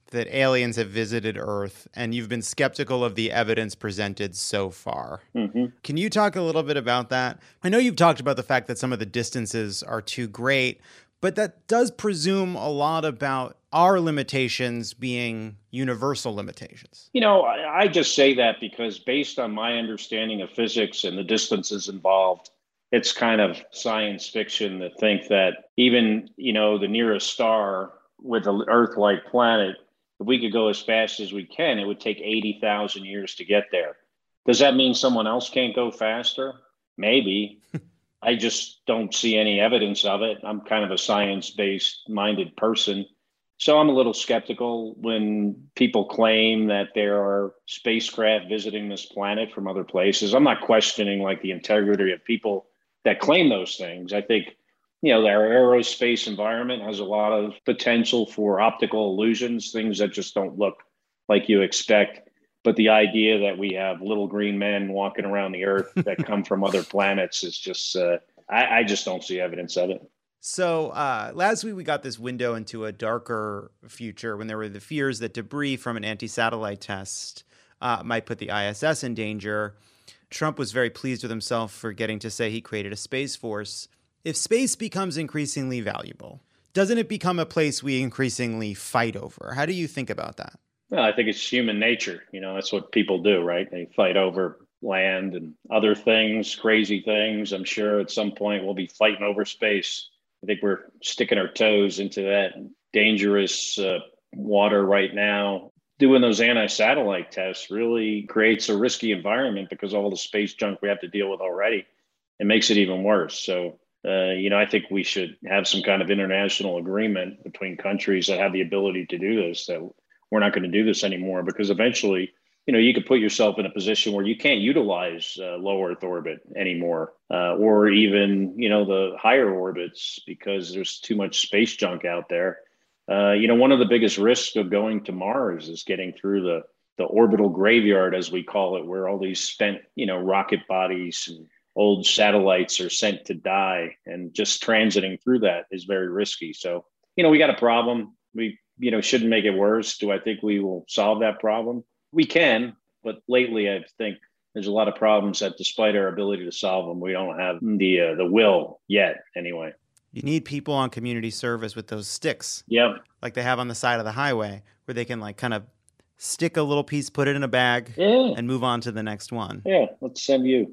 that aliens have visited Earth, and you've been skeptical of the evidence presented so far. Mm-hmm. Can you talk a little bit about that? I know you've talked about the fact that some of the distances are too great, but that does presume a lot about our limitations being universal limitations. You know, I, I just say that because based on my understanding of physics and the distances involved, it's kind of science fiction to think that even, you know, the nearest star with an Earth-like planet, if we could go as fast as we can, it would take eighty thousand years to get there. Does that mean someone else can't go faster? Maybe. I just don't see any evidence of it. I'm kind of a science-based minded person. So I'm a little skeptical when people claim that there are spacecraft visiting this planet from other places. I'm not questioning like the integrity of people that claim those things. I think, you know, our aerospace environment has a lot of potential for optical illusions, things that just don't look like you expect. But the idea that we have little green men walking around the Earth that come from other planets is just, uh, I, I just don't see evidence of it. So uh, last week we got this window into a darker future when there were the fears that debris from an anti-satellite test uh, might put the I S S in danger. Trump was very pleased with himself for getting to say he created a space force. If space becomes increasingly valuable, doesn't it become a place we increasingly fight over? How do you think about that? Well, I think it's human nature. You know, that's what people do, right? They fight over land and other things, crazy things. I'm sure at some point we'll be fighting over space. I think we're sticking our toes into that dangerous uh, water right now. Doing those anti-satellite tests really creates a risky environment because of all the space junk we have to deal with already. It makes it even worse. So, uh, you know, I think we should have some kind of international agreement between countries that have the ability to do this, that we're not going to do this anymore, because eventually, you know, you could put yourself in a position where you can't utilize uh, low Earth orbit anymore, uh, or even, you know, the higher orbits, because there's too much space junk out there. Uh, you know, one of the biggest risks of going to Mars is getting through the, the orbital graveyard, as we call it, where all these spent, you know, rocket bodies and old satellites are sent to die, and just transiting through that is very risky. So, you know, we got a problem. We, you know, shouldn't make it worse. Do I think we will solve that problem? We can, but lately I think there's a lot of problems that, despite our ability to solve them, we don't have the uh, the will yet, anyway. You need people on community service with those sticks. Yep. Like they have on the side of the highway, where they can like kind of stick a little piece, put it in a bag, yeah. and move on to the next one. Yeah, let's send you.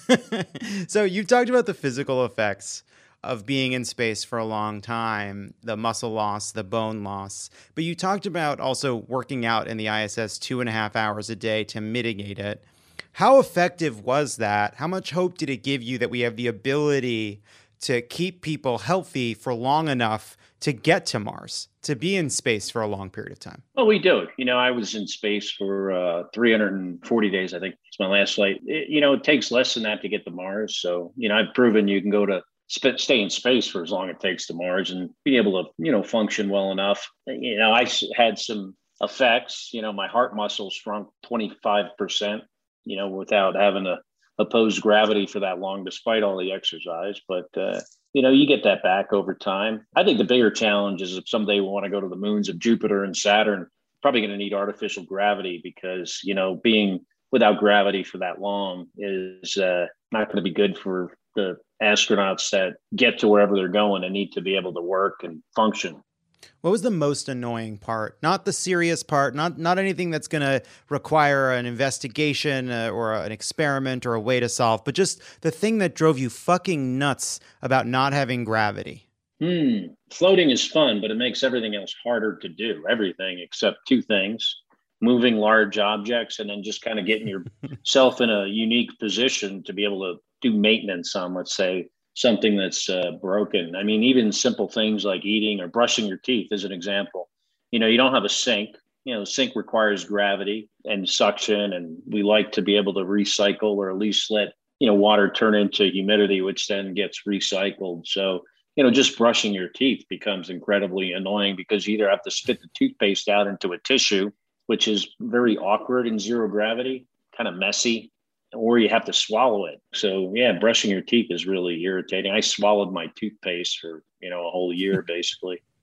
So you've talked about the physical effects of being in space for a long time, the muscle loss, the bone loss. But you talked about also working out in the I S S two and a half hours a day to mitigate it. How effective was that? How much hope did it give you that we have the ability to keep people healthy for long enough to get to Mars, to be in space for a long period of time? Well, we do. You know, I was in space for uh, three hundred forty days, I think. It's my last flight. It, you know, it takes less than that to get to Mars. So, you know, I've proven you can go to sp- stay in space for as long as it takes to Mars and be able to, you know, function well enough. You know, I had some effects. You know, my heart muscle shrunk twenty-five percent, you know, without having to oppose gravity for that long, despite all the exercise. But, uh, you know, you get that back over time. I think the bigger challenge is if someday we want to go to the moons of Jupiter and Saturn, probably going to need artificial gravity, because, you know, being without gravity for that long is uh, not going to be good for the astronauts that get to wherever they're going and need to be able to work and function. What was the most annoying part? Not the serious part, not not anything that's going to require an investigation uh, or an experiment or a way to solve, but just the thing that drove you fucking nuts about not having gravity. Hmm. Floating is fun, but it makes everything else harder to do. Everything except two things: moving large objects, and then just kind of getting yourself in a unique position to be able to do maintenance on, let's say, something that's uh, broken. I mean, even simple things like eating or brushing your teeth is an example. You know, you don't have a sink. You know, the sink requires gravity and suction, and we like to be able to recycle, or at least let, you know, water turn into humidity, which then gets recycled. So, you know, just brushing your teeth becomes incredibly annoying, because you either have to spit the toothpaste out into a tissue, which is very awkward in zero gravity, kind of messy, or you have to swallow it. So yeah, brushing your teeth is really irritating. I swallowed my toothpaste for, you know, a whole year, basically.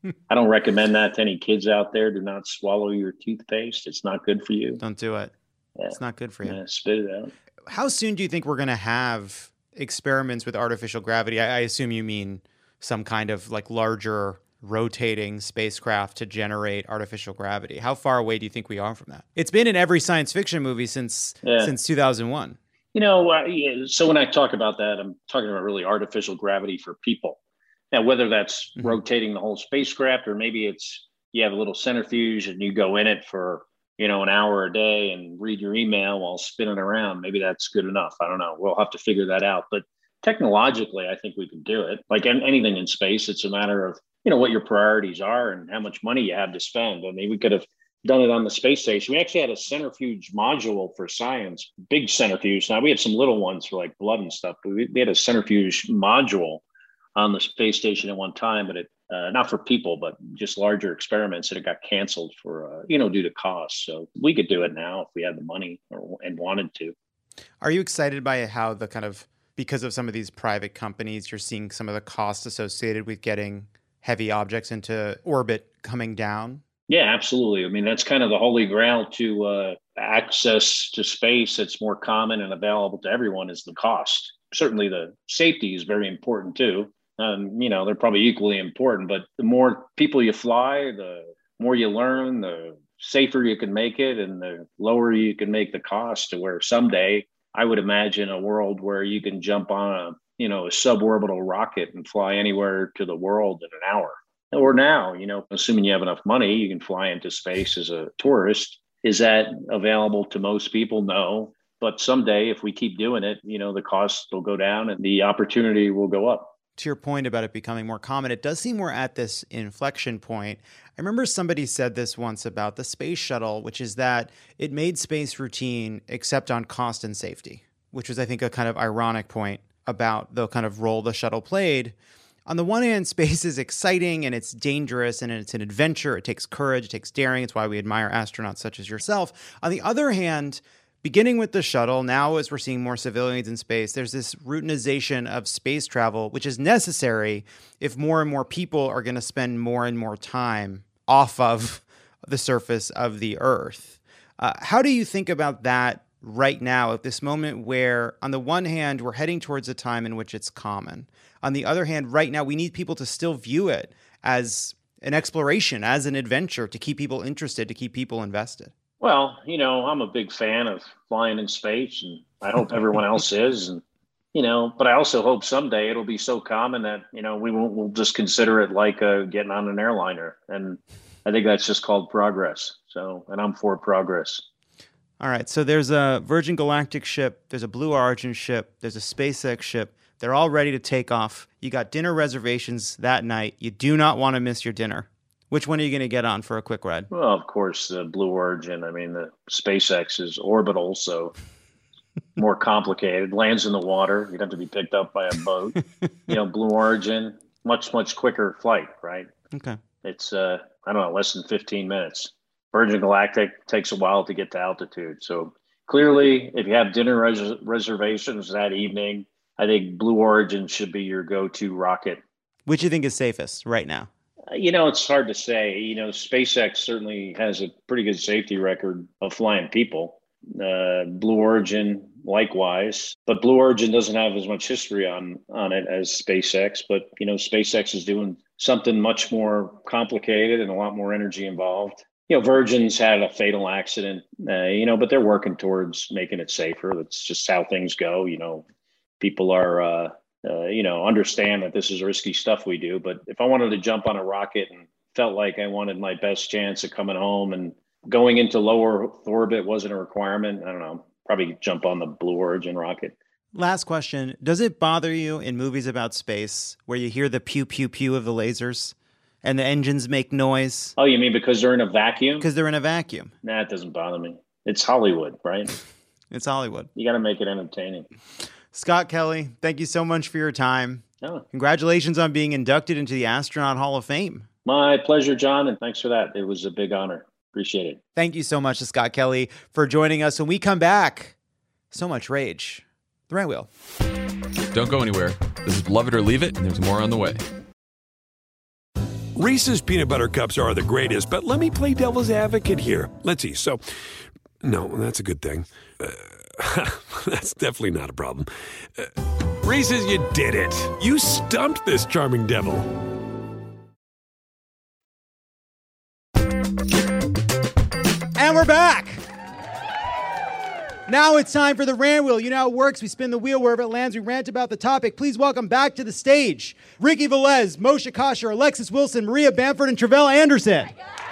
I don't recommend that to any kids out there. Do not swallow your toothpaste. It's not good for you. Don't do it. Yeah. It's not good for you. Yeah, spit it out. How soon do you think we're going to have experiments with artificial gravity? I, I assume you mean some kind of like larger rotating spacecraft to generate artificial gravity. How far away do you think we are from that? It's been in every science fiction movie since yeah. since two thousand one. You know, uh, yeah, so when I talk about that, I'm talking about really artificial gravity for people. Now, whether that's mm-hmm. rotating the whole spacecraft, or maybe it's you have a little centrifuge and you go in it for, you know, an hour a day and read your email while spinning around. Maybe that's good enough. I don't know. We'll have to figure that out. But technologically, I think we can do it. Like anything in space, it's a matter of, you know, what your priorities are and how much money you have to spend. I mean, we could have done it on the space station. We actually had a centrifuge module for science, big centrifuge. Now we had some little ones for like blood and stuff, but we, we had a centrifuge module on the space station at one time, but it, uh, not for people, but just larger experiments, and it got canceled for, uh, you know, due to cost. So we could do it now if we had the money or, and wanted to. Are you excited by how the kind of, because of some of these private companies, you're seeing some of the costs associated with getting heavy objects into orbit coming down? Yeah, absolutely. I mean, that's kind of the holy grail to uh, access to space that's more common and available to everyone is the cost. Certainly the safety is very important too. Um, you know, they're probably equally important, but the more people you fly, the more you learn, the safer you can make it, and the lower you can make the cost, to where someday I would imagine a world where you can jump on a, you know, a suborbital rocket and fly anywhere to the world in an hour. Or now, you know, assuming you have enough money, you can fly into space as a tourist. Is that available to most people? No. But someday, if we keep doing it, you know, the cost will go down and the opportunity will go up. To your point about it becoming more common, it does seem we're at this inflection point. I remember somebody said this once about the space shuttle, which is that it made space routine except on cost and safety, which was, I think, a kind of ironic point about the kind of role the shuttle played. On the one hand, space is exciting and it's dangerous and it's an adventure. It takes courage, it takes daring. It's why we admire astronauts such as yourself. On the other hand, beginning with the shuttle, now as we're seeing more civilians in space, there's this routinization of space travel, which is necessary if more and more people are going to spend more and more time off of the surface of the Earth. Uh, how do you think about that right now at this moment where, on the one hand, we're heading towards a time in which it's common? On the other hand, right now, we need people to still view it as an exploration, as an adventure, to keep people interested, to keep people invested. Well, you know, I'm a big fan of flying in space, and I hope everyone else is. And, you know, but I also hope someday it'll be so common that, you know, we won't, we'll just consider it like uh, getting on an airliner. And I think that's just called progress. So, and I'm for progress. All right. So there's a Virgin Galactic ship, there's a Blue Origin ship, there's a SpaceX ship. They're all ready to take off. You got dinner reservations that night. You do not want to miss your dinner. Which one are you going to get on for a quick ride? Well, of course, the Blue Origin. I mean, the SpaceX is orbital, so more complicated. Lands in the water. You'd have to be picked up by a boat. You know, Blue Origin, much, much quicker flight, right? Okay. It's, uh, I don't know, less than fifteen minutes. Virgin Galactic takes a while to get to altitude. So clearly, if you have dinner res- reservations that evening, I think Blue Origin should be your go-to rocket. Which do you think is safest right now? You know, it's hard to say. You know, SpaceX certainly has a pretty good safety record of flying people. Uh, Blue Origin, likewise. But Blue Origin doesn't have as much history on, on it as SpaceX. But, you know, SpaceX is doing something much more complicated and a lot more energy involved. You know, Virgin's had a fatal accident, uh, you know, but they're working towards making it safer. That's just how things go. You know, people are... Uh, Uh, you know, understand that this is risky stuff we do. But if I wanted to jump on a rocket and felt like I wanted my best chance of coming home and going into lower orbit wasn't a requirement, I don't know, probably jump on the Blue Origin rocket. Last question. Does it bother you in movies about space where you hear the pew, pew, pew of the lasers and the engines make noise? Oh, you mean because they're in a vacuum? Because they're in a vacuum. Nah, it doesn't bother me. It's Hollywood, right? It's Hollywood. You got to make it entertaining. Scott Kelly, thank you so much for your time. Oh. Congratulations on being inducted into the Astronaut Hall of Fame. My pleasure, John, and thanks for that. It was a big honor. Appreciate it. Thank you so much to Scott Kelly for joining us. When we come back, so much rage. The Right Wheel. Don't go anywhere. This is Love It or Leave It, and there's more on the way. Reese's peanut butter cups are the greatest, but let me play devil's advocate here. Let's see. So, no, that's a good thing. Uh, that's definitely not a problem. Uh, Reese's, you did it. You stumped this charming devil. And we're back. Now it's time for the rant wheel. You know how it works. We spin the wheel wherever it lands. We rant about the topic. Please welcome back to the stage Ricky Velez, Moshe Kasher, Alexis Wilson, Maria Bamford, and Travell Anderson.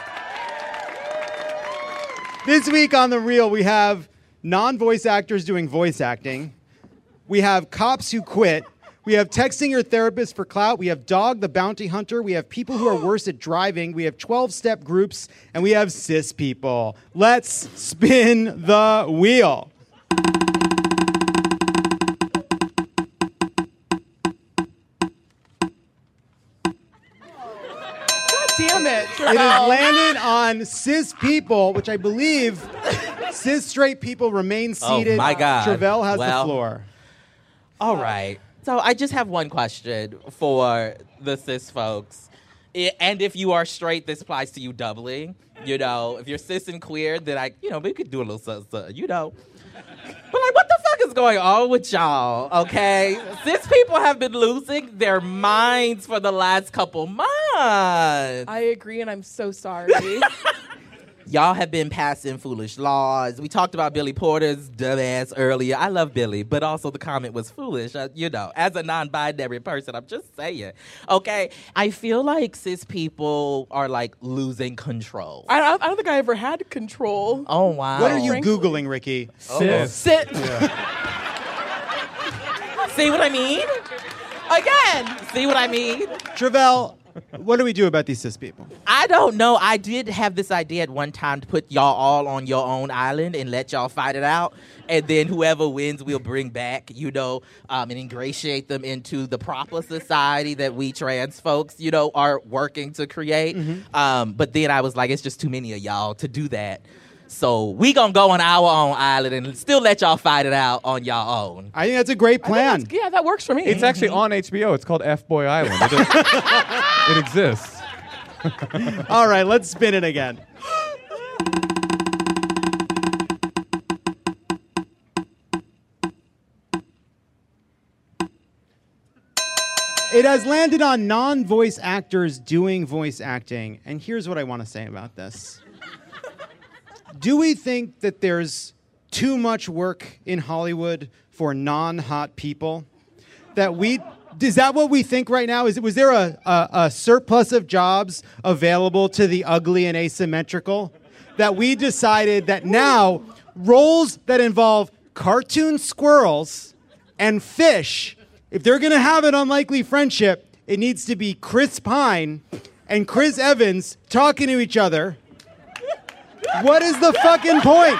This week on the reel, we have non-voice actors doing voice acting. We have cops who quit. We have texting your therapist for clout. We have Dog the Bounty Hunter. We have people who are worse at driving. We have twelve-step groups. And we have cis people. Let's spin the wheel. Damn it. It has landed on cis people, which I believe cis straight people remain seated. Oh, my God. Travell has Well, the floor. All right. So I just have one question for the cis folks. I- and if you are straight, this applies to you doubly. You know, if you're cis and queer, then I, you know, we could do a little something, you know. But like, what the fuck is going on with y'all, okay? Cis people have been losing their minds for the last couple months. I agree, and I'm so sorry. Y'all have been passing foolish laws. We talked about Billy Porter's dumbass earlier. I love Billy, but also the comment was foolish. Uh, you know, as a non-binary person, I'm just saying. Okay, I feel like cis people are like losing control. I, don't, I don't think I ever had control. Oh, wow. What are you Frankly. Googling, Ricky? Oh. Sit. See what I mean? Again, see what I mean? Travell, what do we do about these cis people? I don't know. I did have this idea at one time to put y'all all on your own island and let y'all fight it out. And then whoever wins, we'll bring back, you know, um, and ingratiate them into the proper society that we trans folks, you know, are working to create. Mm-hmm. Um, but then I was like, it's just too many of y'all to do that. So we gonna go on our own island and still let y'all fight it out on y'all own. I think that's a great plan. Yeah, that works for me. It's actually on H B O. It's called F-Boy Island. It, is, it exists. All right, let's spin it again. It has landed on non-voice actors doing voice acting. And here's what I want to say about this. Do we think that there's too much work in Hollywood for non-hot people? That we is that what we think right now? Is was there a, a, a surplus of jobs available to the ugly and asymmetrical? That we decided that now roles that involve cartoon squirrels and fish, if they're going to have an unlikely friendship, it needs to be Chris Pine and Chris Evans talking to each other. What is the fucking point?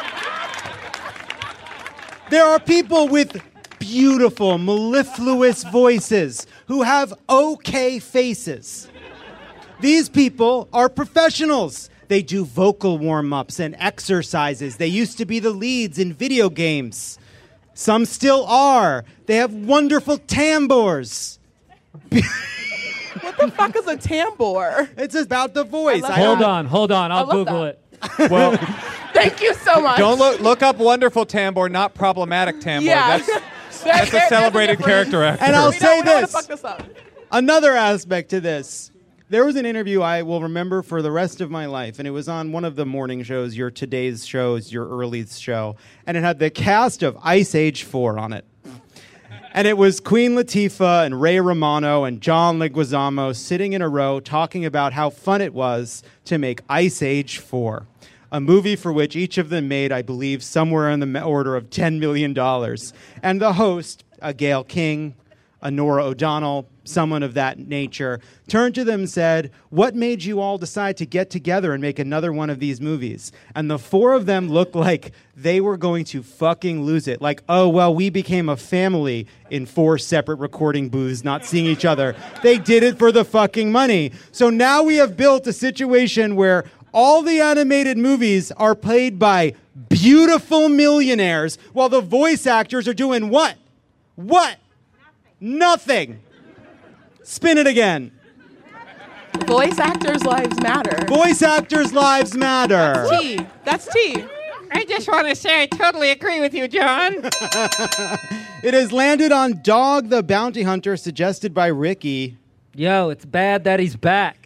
There are people with beautiful, mellifluous voices who have okay faces. These people are professionals. They do vocal warm-ups and exercises. They used to be the leads in video games. Some still are. They have wonderful tambours. What the fuck is a tambour? It's about the voice. I I Hold don't- on, hold on. I'll love Google that. it. Well, Thank you so much. don't look look up wonderful tambour, not problematic tambour. Yeah. That's that's a celebrated character actor. And I'll We say don't, we don't wanna this. fuck this up. Another aspect to this. There was an interview I will remember for the rest of my life, and it was on one of the morning shows, your Today's shows, your Early's show, and it had the cast of Ice Age four on it. And it was Queen Latifah and Ray Romano and John Leguizamo sitting in a row talking about how fun it was to make Ice Age four, a movie for which each of them made, I believe, somewhere in the order of ten million dollars. And the host, a Gayle King, a Nora O'Donnell, someone of that nature, turned to them and said, "What made you all decide to get together and make another one of these movies?" And the four of them looked like they were going to fucking lose it. Like, oh, well, we became a family in four separate recording booths, not seeing each other. They did it for the fucking money. So now we have built a situation where all the animated movies are played by beautiful millionaires while the voice actors are doing what? What? Nothing. Spin it again. Voice actors' lives matter. Voice actors' lives matter. T. That's T. I just want to say I totally agree with you, John. It has landed on Dog the Bounty Hunter, suggested by Ricky. Yo, it's bad that he's back.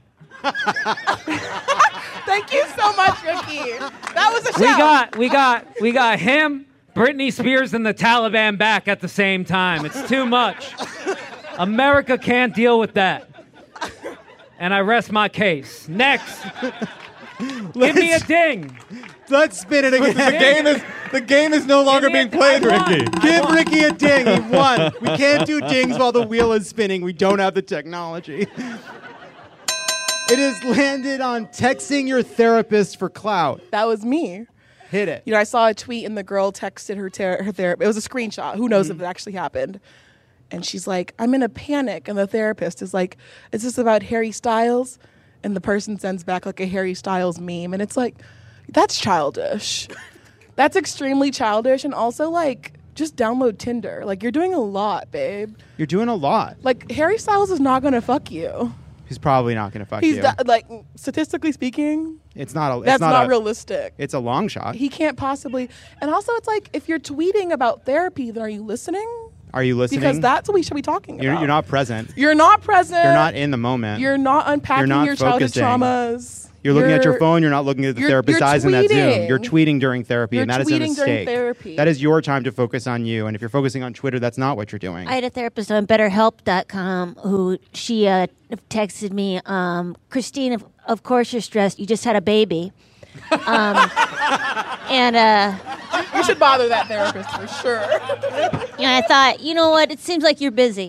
Thank you so much, Ricky. That was a show. We got, we got, we got him, Britney Spears, and the Taliban back at the same time. It's too much. America can't deal with that. And I rest my case. Next. Give me a ding. Let's spin it again. The game is the game is no longer being played, Ricky. Give Ricky a ding. He won. We can't do dings while the wheel is spinning. We don't have the technology. It has landed on texting your therapist for clout. That was me. Hit it. You know, I saw a tweet and the girl texted her ter- her therapist. It was a screenshot. Who knows mm-hmm. if it actually happened? And she's like, I'm in a panic. And the therapist is like, is this about Harry Styles? And the person sends back like a Harry Styles meme. And it's like, that's childish. That's extremely childish. And also, like, just download Tinder. Like, you're doing a lot, babe. You're doing a lot. Like, Harry Styles is not going to fuck you. He's probably not going to fuck He's you. Da- like, statistically speaking, it's not a. It's that's not, not a, realistic. It's a long shot. He can't possibly. And also, it's like, if you're tweeting about therapy, then are you listening? Are you listening? Because that's what we should be talking you're, about. You're not present. You're not present. You're not in the moment. You're not unpacking you're not your childhood focusing. traumas. You're looking you're, at your phone. You're not looking at the you're, therapist's you're eyes in that Zoom. tweeting. You're tweeting during therapy, You're and that is a tweeting during mistake. therapy. That is your time to focus on you. And if you're focusing on Twitter, that's not what you're doing. I had a therapist on better help dot com who she uh, texted me, um, Christine, of, of course you're stressed. You just had a baby. Um, and uh, you should bother that therapist for sure. And I thought, you know what? It seems like you're busy.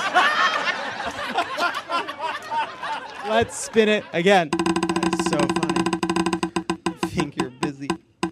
Let's spin it again. That's so funny. I think you're busy.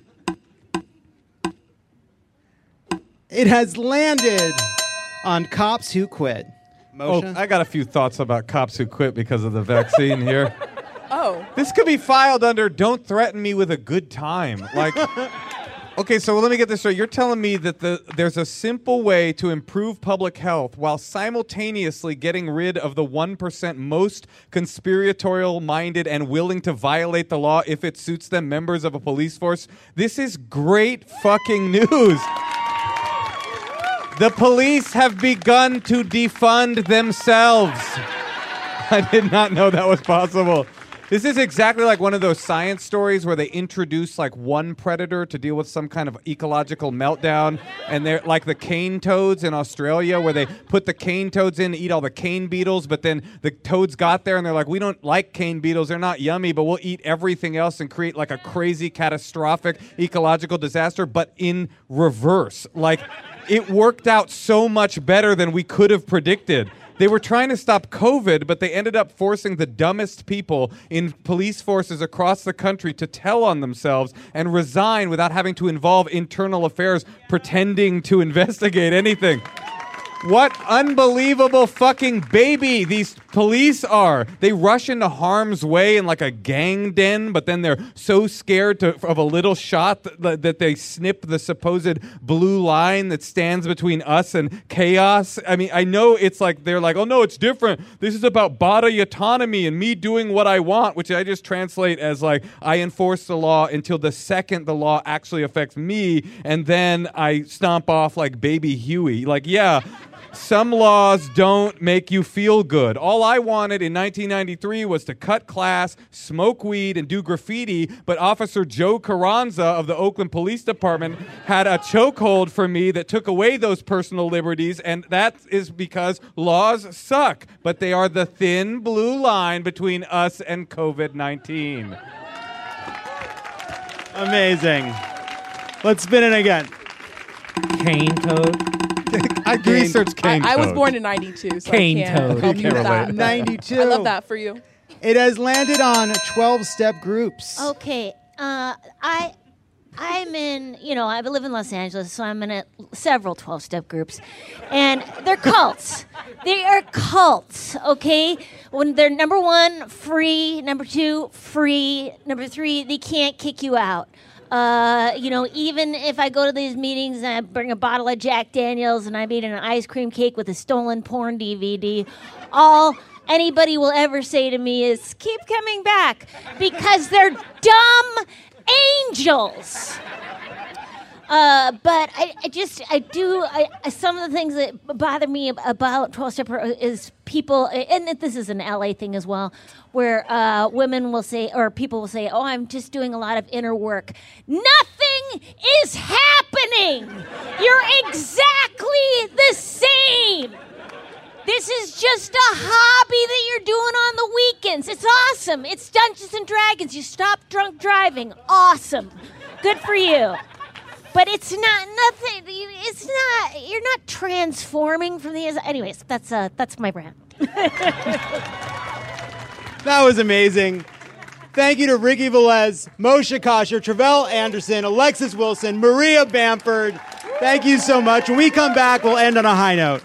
It has landed on Cops Who Quit. Moshe? Oh, I got a few thoughts about cops who quit because of the vaccine here. Oh. This could be filed under "Don't threaten me with a good time." Like, okay, so let me get this straight. You're telling me that the there's a simple way to improve public health while simultaneously getting rid of the one percent most conspiratorial-minded and willing to violate the law if it suits them members of a police force? This is great fucking news. The police have begun to defund themselves. I did not know that was possible. This is exactly like one of those science stories where they introduce like one predator to deal with some kind of ecological meltdown, and they're like the cane toads in Australia where they put the cane toads in to eat all the cane beetles, but then the toads got there and they're like, we don't like cane beetles, they're not yummy, but we'll eat everything else and create like a crazy catastrophic ecological disaster, but in reverse. Like, it worked out so much better than we could have predicted. They were trying to stop COVID, but they ended up forcing the dumbest people in police forces across the country to tell on themselves and resign without having to involve internal affairs pretending to investigate anything. What unbelievable fucking baby these police are. They rush into harm's way in like a gang den, but then they're so scared to, of a little shot that, that they snip the supposed blue line that stands between us and chaos. I mean, I know it's like, they're like, oh no, it's different. This is about body autonomy and me doing what I want, which I just translate as like, I enforce the law until the second the law actually affects me, and then I stomp off like baby Huey. Like, yeah. Some laws don't make you feel good. All I wanted in nineteen ninety-three was to cut class, smoke weed, and do graffiti, but Officer Joe Carranza of the Oakland Police Department had a chokehold for me that took away those personal liberties, and that is because laws suck, but they are the thin blue line between us and COVID nineteen. Amazing. Let's spin it again. Cane toad. I researched cane I, I was toad. born in ninety-two, so Cane I can't toad. help You you with can't that. relate. ninety-two. I love that for you. It has landed on twelve-step groups. Okay, uh, I, I'm in, you know, I live in Los Angeles, so I'm in a, several twelve-step groups, and they're cults. They are cults, okay? When they're number one, free. Number two, free. Number three, they can't kick you out. Uh, you know, even if I go to these meetings and I bring a bottle of Jack Daniels and I'm eating an ice cream cake with a stolen porn D V D, all anybody will ever say to me is, keep coming back, because they're dumb angels. Uh, but I, I just, I do, I, some of the things that bother me about twelve-step is people, and this is an L A thing as well, where uh, women will say, or people will say, oh, I'm just doing a lot of inner work. Nothing is happening. You're exactly the same. This is just a hobby that you're doing on the weekends. It's awesome. It's Dungeons and Dragons. You stop drunk driving. Awesome. Good for you. But it's not nothing. It's not. You're not transforming from the. Anyways, that's uh, that's my brand. That was amazing. Thank you to Ricky Velez, Moshe Kasher, Travell Anderson, Alexis Wilson, Maria Bamford. Thank you so much. When we come back, we'll end on a high note.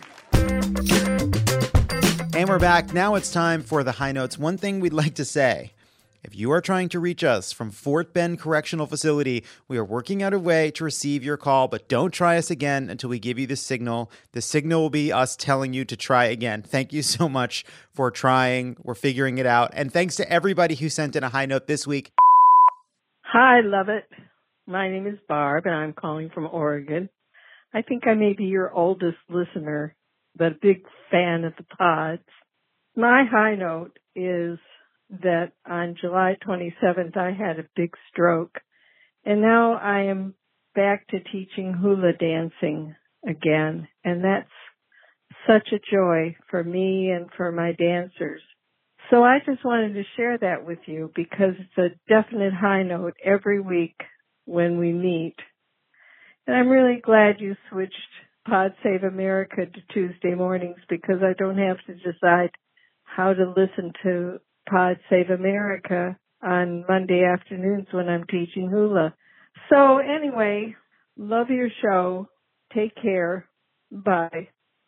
And we're back. Now it's time for the high notes. One thing we'd like to say. If you are trying to reach us from Fort Bend Correctional Facility, we are working out a way to receive your call, but don't try us again until we give you the signal. The signal will be us telling you to try again. Thank you so much for trying. We're figuring it out. And thanks to everybody who sent in a high note this week. Hi, love it. My name is Barb, and I'm calling from Oregon. I think I may be your oldest listener, but a big fan of the pods. My high note is that on July twenty-seventh, I had a big stroke, and now I am back to teaching hula dancing again, and that's such a joy for me and for my dancers. So I just wanted to share that with you because it's a definite high note every week when we meet. And I'm really glad you switched Pod Save America to Tuesday mornings because I don't have to decide how to listen to Pod Save America on Monday afternoons when I'm teaching hula. So anyway, love your show. Take care. Bye.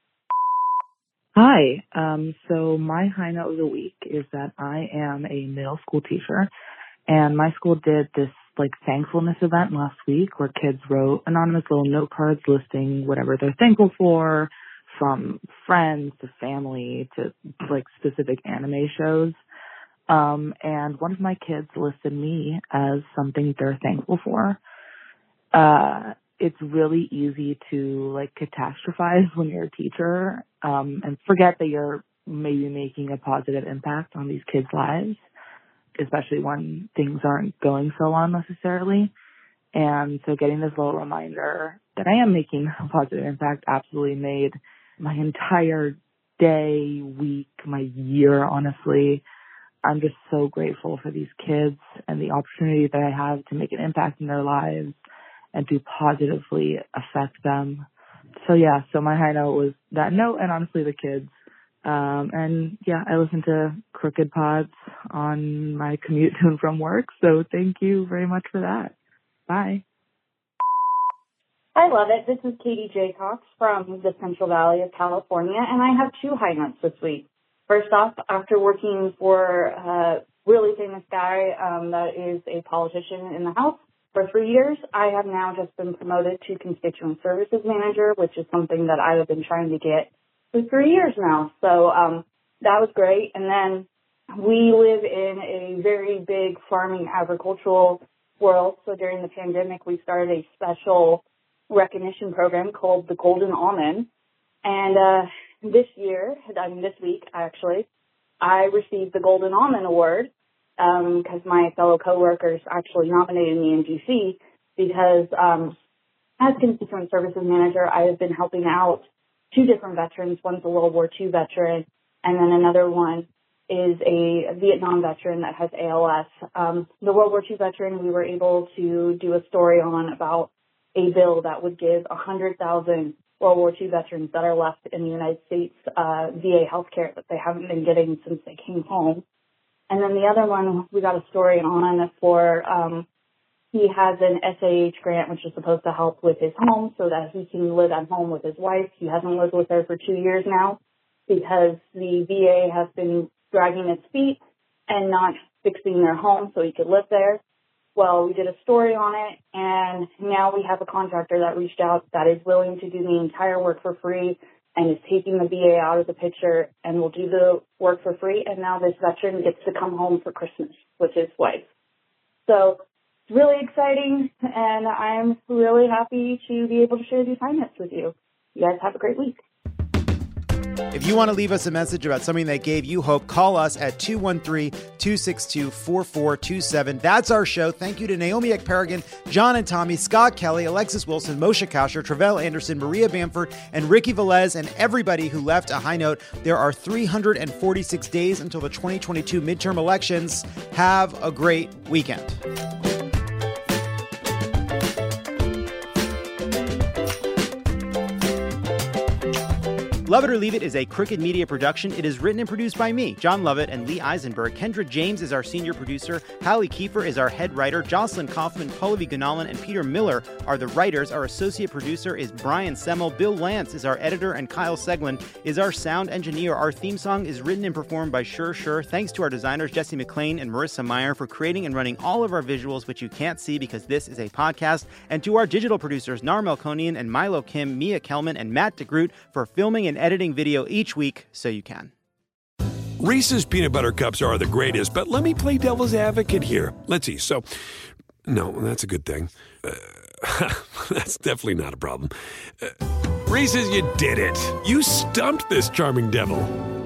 Hi. Um, so my high note of the week is that I am a middle school teacher, and my school did this like thankfulness event last week where kids wrote anonymous little note cards listing whatever they're thankful for, from friends to family to like specific anime shows. Um, and one of my kids listed me as something they're thankful for. Uh, it's really easy to like catastrophize when you're a teacher, um, and forget that you're maybe making a positive impact on these kids' lives, especially when things aren't going so well necessarily. And so getting this little reminder that I am making a positive impact absolutely made my entire day, week, my year, honestly. I'm just so grateful for these kids and the opportunity that I have to make an impact in their lives and to positively affect them. So yeah, so my high note was that note and honestly the kids. Um, and yeah, I listen to Crooked Pods on my commute to and from work. So thank you very much for that. Bye. I love it. This is Katie Jaycox from the Central Valley of California, and I have two high notes this week. First off, after working for a really famous guy um, that is a politician in the House for three years, I have now just been promoted to Constituent Services Manager, which is something that I have been trying to get for three years now. So um, that was great. And then we live in a very big farming agricultural world. So during the pandemic, we started a special recognition program called the Golden Almond. And uh, this year, I mean this week actually, I received the Golden Almond Award because um, my fellow coworkers actually nominated me in D C because um, as Constituent Services Manager, I have been helping out two different veterans. One's a World War Two veteran, and then another one is a Vietnam veteran that has A L S. Um, the World War Two veteran, we were able to do a story on about a bill that would give one hundred thousand World War Two veterans that are left in the United States uh, V A health care that they haven't been getting since they came home. And then the other one, we got a story on for, um, he has an S A H grant, which is supposed to help with his home so that he can live at home with his wife. He hasn't lived with her for two years now because the V A has been dragging its feet and not fixing their home so he could live there. Well, we did a story on it, and now we have a contractor that reached out that is willing to do the entire work for free and is taking the V A out of the picture and will do the work for free. And now this veteran gets to come home for Christmas with his wife. So it's really exciting, and I'm really happy to be able to share these highlights with you. You guys have a great week. If you want to leave us a message about something that gave you hope, call us at two one three, two six two, four four two seven. That's our show. Thank you to Naomi Ekperigan, John and Tommy, Scott Kelly, Alexis Wilson, Moshe Kasher, Travell Anderson, Maria Bamford, and Ricky Velez, and everybody who left a high note. There are three hundred forty-six days until the twenty twenty-two midterm elections. Have a great weekend. Love It or Leave It is a Crooked Media production. It is written and produced by me, John Lovett, and Lee Eisenberg. Kendra James is our senior producer. Hallie Kiefer is our head writer. Jocelyn Kaufman, Pallavi Gunalan, and Peter Miller are the writers. Our associate producer is Brian Semmel. Bill Lance is our editor, and Kyle Seglin is our sound engineer. Our theme song is written and performed by Sure Sure. Thanks to our designers, Jesse McLean and Marissa Meyer, for creating and running all of our visuals, which you can't see because this is a podcast. And to our digital producers, Nar Melkonian and Milo Kim, Mia Kelman, and Matt DeGroot for filming and editing video each week so you can. Reese's Peanut Butter Cups are the greatest, but let me play devil's advocate here. Let's see. So, no, that's a good thing. Uh, that's definitely not a problem. Uh, Reese's, you did it. You stumped this charming devil.